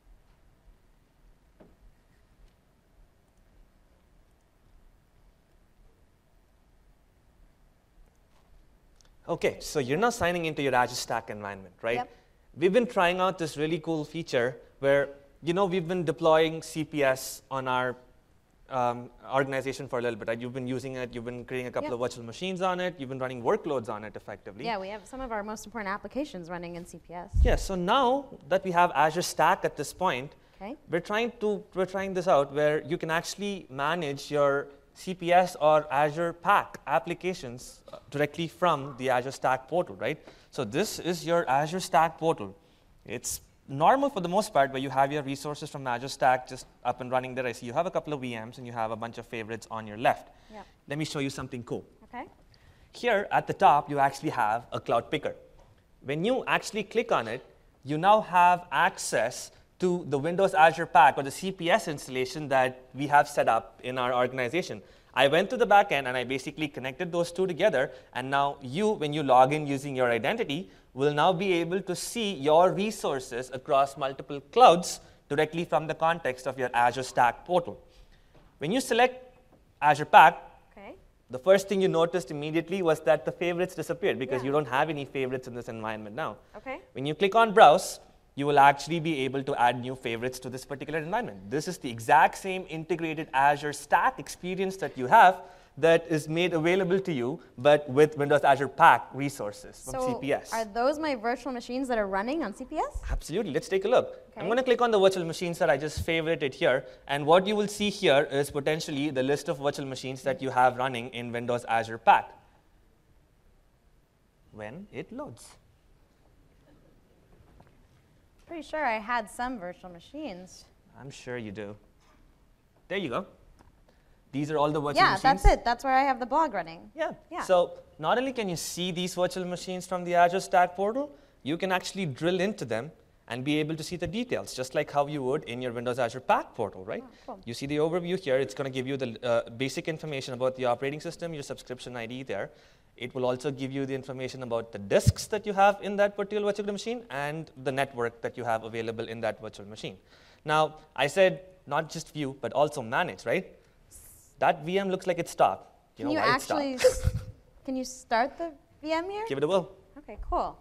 Okay, so you're now signing into your Azure Stack environment, right? Yep. We've been trying out this really cool feature where, we've been deploying CPS on our organization for a little bit, right? You've been using it, you've been creating a couple of virtual machines on it, you've been running workloads on it effectively. Yeah, we have some of our most important applications running in CPS. Yeah, so now that we have Azure Stack at this point, Okay. we're trying this out where you can actually manage your CPS or Azure Pack applications directly from the Azure Stack portal, right? So this is your Azure Stack portal. It's normal for the most part where you have your resources from Azure Stack just up and running there. I see you have a couple of VMs and you have a bunch of favorites on your left. Yep. Let me show you something cool. Okay. Here at the top, you actually have a cloud picker. When you actually click on it, you now have access to the Windows Azure Pack or the CPS installation that we have set up in our organization. I went to the back end and I basically connected those two together, and now when you log in using your identity, will now be able to see your resources across multiple clouds directly from the context of your Azure Stack portal. When you select Azure Pack, Okay. the first thing you noticed immediately was that the favorites disappeared because you don't have any favorites in this environment now. Okay. When you click on Browse, you will actually be able to add new favorites to this particular environment. This is the exact same integrated Azure Stack experience that you have, that is made available to you, but with Windows Azure Pack resources from So CPS. are those my virtual machines that are running on CPS? Absolutely. Let's take a look. Okay. I'm going to click on the virtual machines that I just favorited here. And what you will see here is potentially the list of virtual machines that you have running in Windows Azure Pack when it loads. Pretty sure I had some virtual machines. I'm sure you do. There you go. These are all the virtual machines. Yeah, that's it. That's where I have the blog running. Yeah. Yeah. So not only can you see these virtual machines from the Azure Stack portal, you can actually drill into them and be able to see the details, just like how you would in your Windows Azure Pack portal, right? Oh, cool. You see the overview here. It's going to give you the basic information about the operating system, your subscription ID there. It will also give you the information about the disks that you have in that particular virtual machine and the network that you have available in that virtual machine. Now, I said not just view, but also manage, right? That VM looks like it stopped. Can you why it actually, stopped? can you start the VM here? Give it a whirl. Okay, cool.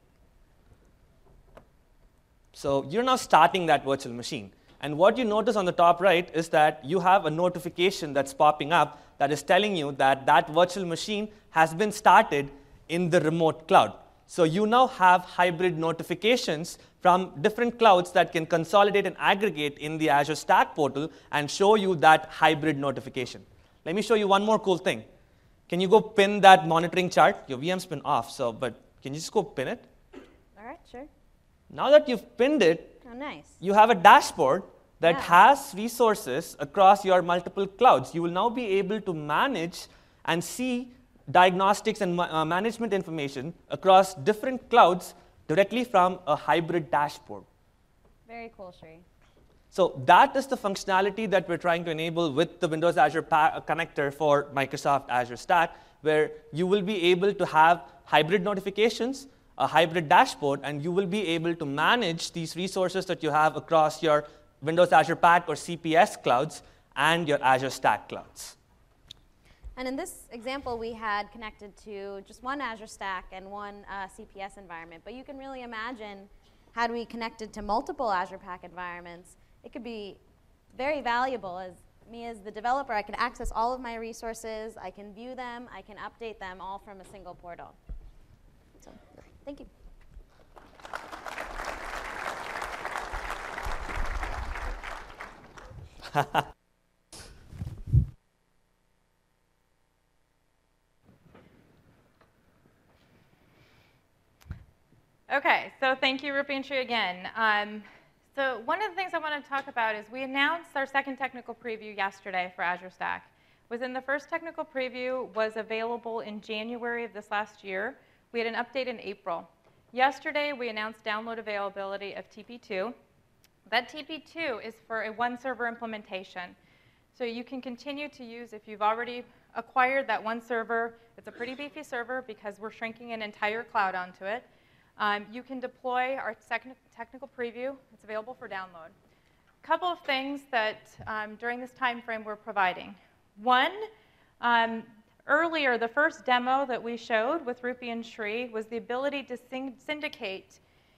So you're now starting that virtual machine. And what you notice on the top right is that you have a notification that's popping up that is telling you that that virtual machine has been started in the remote cloud. So you now have hybrid notifications from different clouds that can consolidate and aggregate in the Azure Stack portal and show you that hybrid notification. Let me show you one more cool thing. Can you go pin that monitoring chart? Your VM's been off, but can you just go pin it? All right, sure. Now that you've pinned it, Oh, nice. you have a dashboard that Yeah. has resources across your multiple clouds. You will now be able to manage and see diagnostics and management information across different clouds directly from a hybrid dashboard. Very cool, Sri. So that is the functionality that we're trying to enable with the Windows Azure connector for Microsoft Azure Stack, where you will be able to have hybrid notifications, a hybrid dashboard, and you will be able to manage these resources that you have across your Windows Azure Pack or CPS clouds and your Azure Stack clouds. And in this example, we had connected to just one Azure Stack and one CPS environment. But you can really imagine, had we connected to multiple Azure Pack environments, it could be very valuable. As me as the developer, I can access all of my resources, I can view them, I can update them all from a single portal. So, thank you. Okay, so thank you, Rupi and Sri, again. So one of the things I want to talk about is we announced our second technical preview yesterday for Azure Stack. Within the first technical preview was available in January of this last year. We had an update in April. Yesterday, we announced download availability of TP2. That TP2 is for a one server implementation. So you can continue to use, if you've already acquired that one server, it's a pretty beefy server because we're shrinking an entire cloud onto it. You can deploy our second technical preview. It's available for download. A couple of things that during this time frame we're providing. One, earlier, the first demo that we showed with Rupi and Sri was the ability to syndicate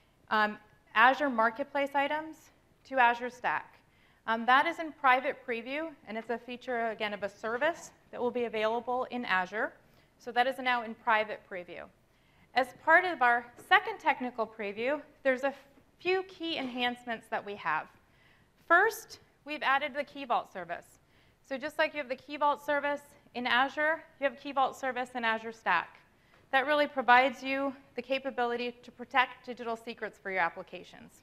Azure Marketplace items to Azure Stack. That is in private preview, and it's a feature, again, of a service that will be available in Azure. So that is now in private preview. As part of our second technical preview, there's a few key enhancements that we have. First, we've added the Key Vault service. So just like you have the Key Vault service in Azure, you have Key Vault service in Azure Stack. That really provides you the capability to protect digital secrets for your applications.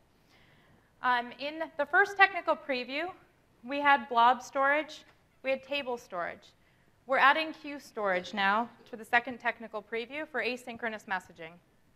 In the first technical preview, we had blob storage, we had table storage. We're adding queue storage now to the second technical preview for asynchronous messaging.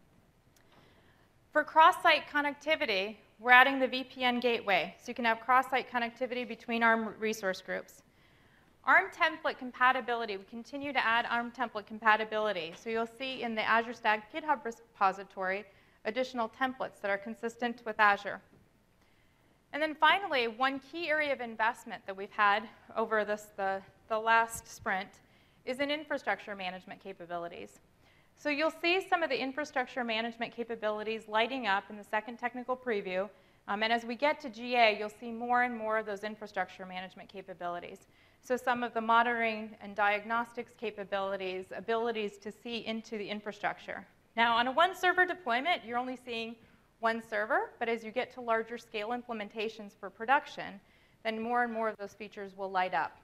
For cross-site connectivity, we're adding the VPN gateway, so you can have cross-site connectivity between ARM resource groups. ARM template compatibility, we continue to add ARM template compatibility. So you'll see in the Azure Stack GitHub repository additional templates that are consistent with Azure. And then finally, one key area of investment that we've had over the last sprint is in infrastructure management capabilities. So you'll see some of the infrastructure management capabilities lighting up in the second technical preview. And as we get to GA, you'll see more and more of those infrastructure management capabilities. So some of the monitoring and diagnostics capabilities, abilities to see into the infrastructure. Now, on a one-server deployment, you're only seeing one server, but as you get to larger scale implementations for production, then more and more of those features will light up.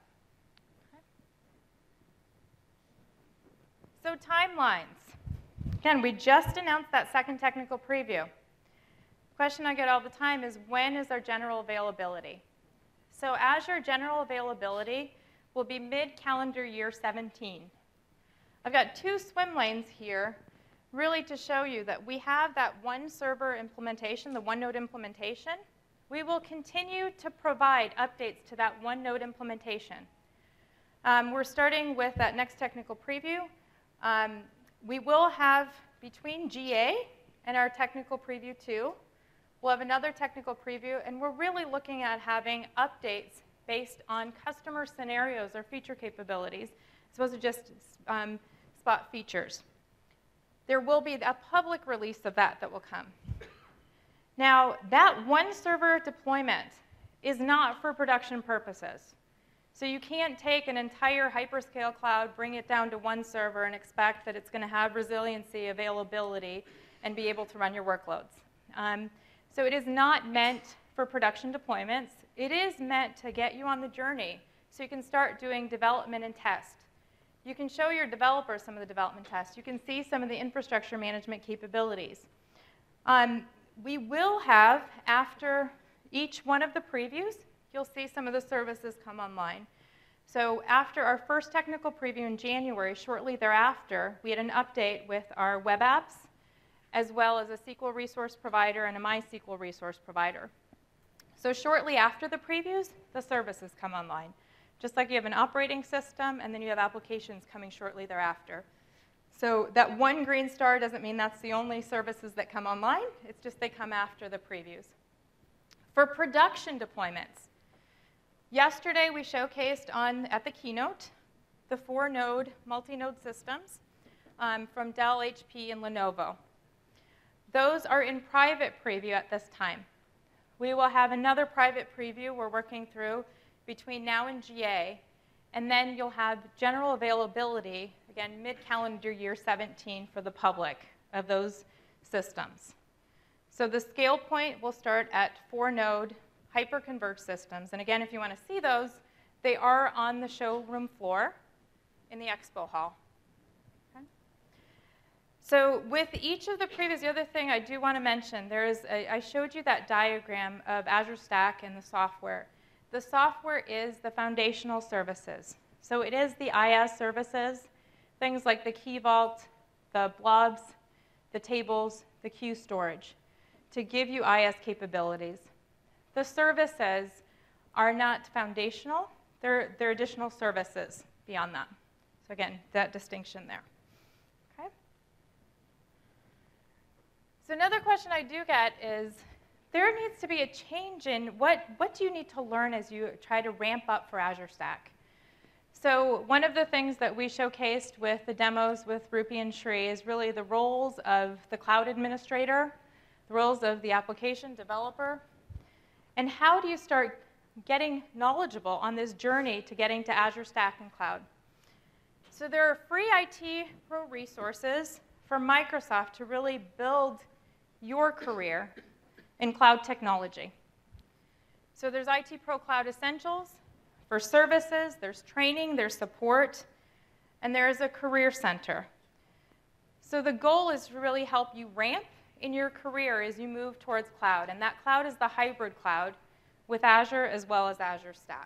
So timelines. Again, we just announced that second technical preview. Question I get all the time is, when is our general availability? So Azure general availability will be mid-calendar year 17. I've got 2 swim lanes here, really to show you that we have that one server implementation, the one node implementation. We will continue to provide updates to that one node implementation. We're starting with that next technical preview. We will have, between GA and our technical preview 2, we'll have another technical preview, and we're really looking at having updates based on customer scenarios or feature capabilities, as opposed to just spot features. There will be a public release of that will come. Now, that one server deployment is not for production purposes. So you can't take an entire hyperscale cloud, bring it down to one server, and expect that it's going to have resiliency, availability, and be able to run your workloads. So it is not meant for production deployments. It is meant to get you on the journey so you can start doing development and test. You can show your developers some of the development tests. You can see some of the infrastructure management capabilities. We will have, after each one of the previews, you'll see some of the services come online. So after our first technical preview in January, shortly thereafter, we had an update with our web apps, as well as a SQL resource provider and a MySQL resource provider. So shortly after the previews, the services come online. Just like you have an operating system, and then you have applications coming shortly thereafter. So that one green star doesn't mean that's the only services that come online. It's just they come after the previews. For production deployments, yesterday we showcased at the keynote the 4-node multi-node systems from Dell, HP, and Lenovo. Those are in private preview at this time. We will have another private preview we're working through between now and GA, and then you'll have general availability, again, mid-calendar year 17 for the public of those systems. So the scale point will start at 4-node hyper-converged systems. And again, if you want to see those, they are on the showroom floor in the expo hall. Okay. So with each of the previews, the other thing I do want to mention, I showed you that diagram of Azure Stack and the software. The software is the foundational services. So it is the IaaS services, things like the Key Vault, the blobs, the tables, the queue storage, to give you IaaS capabilities. The services are not foundational. They're additional services beyond that. So again, that distinction there. Okay. So another question I do get is, there needs to be a change in what do you need to learn as you try to ramp up for Azure Stack. So one of the things that we showcased with the demos with Rupi and Shri is really the roles of the cloud administrator, the roles of the application developer, and how do you start getting knowledgeable on this journey to getting to Azure Stack and cloud. So there are free IT Pro resources from Microsoft to really build your career in cloud technology. So there's IT Pro Cloud Essentials for services, there's training, there's support, and there is a career center. So the goal is to really help you ramp in your career as you move towards cloud, and that cloud is the hybrid cloud with Azure as well as Azure Stack.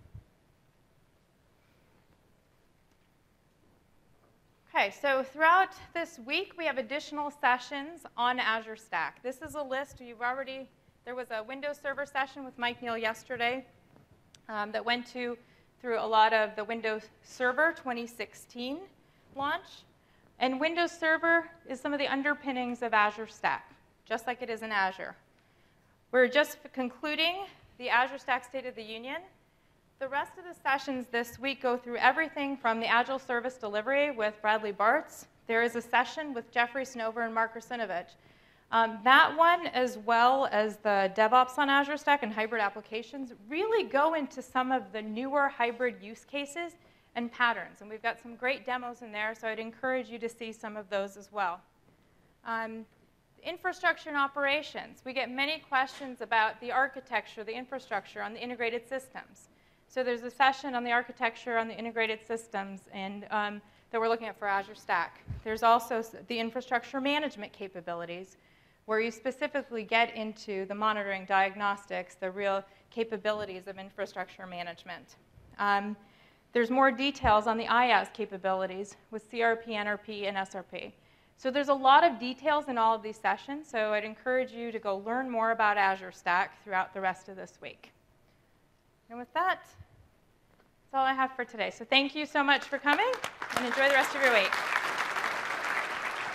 Okay, so throughout this week, we have additional sessions on Azure Stack. This is a list there was a Windows Server session with Mike Neal yesterday that went through a lot of the Windows Server 2016 launch. And Windows Server is some of the underpinnings of Azure Stack, just like it is in Azure. We're just concluding the Azure Stack State of the Union. The rest of the sessions this week go through everything from the Agile Service Delivery with Bradley Bartz. There is a session with Jeffrey Snover and Mark Rusinovich That one, as well as the DevOps on Azure Stack and hybrid applications, really go into some of the newer hybrid use cases and patterns. And we've got some great demos in there, so I'd encourage you to see some of those as well. Infrastructure and operations. We get many questions about the architecture, the infrastructure on the integrated systems. So there's a session on the architecture on the integrated systems and that we're looking at for Azure Stack. There's also the infrastructure management capabilities, where you specifically get into the monitoring, diagnostics, the real capabilities of infrastructure management. There's more details on the IaaS capabilities with CRP, NRP, and SRP. So there's a lot of details in all of these sessions, so I'd encourage you to go learn more about Azure Stack throughout the rest of this week. And with that, that's all I have for today. So thank you so much for coming, and enjoy the rest of your week.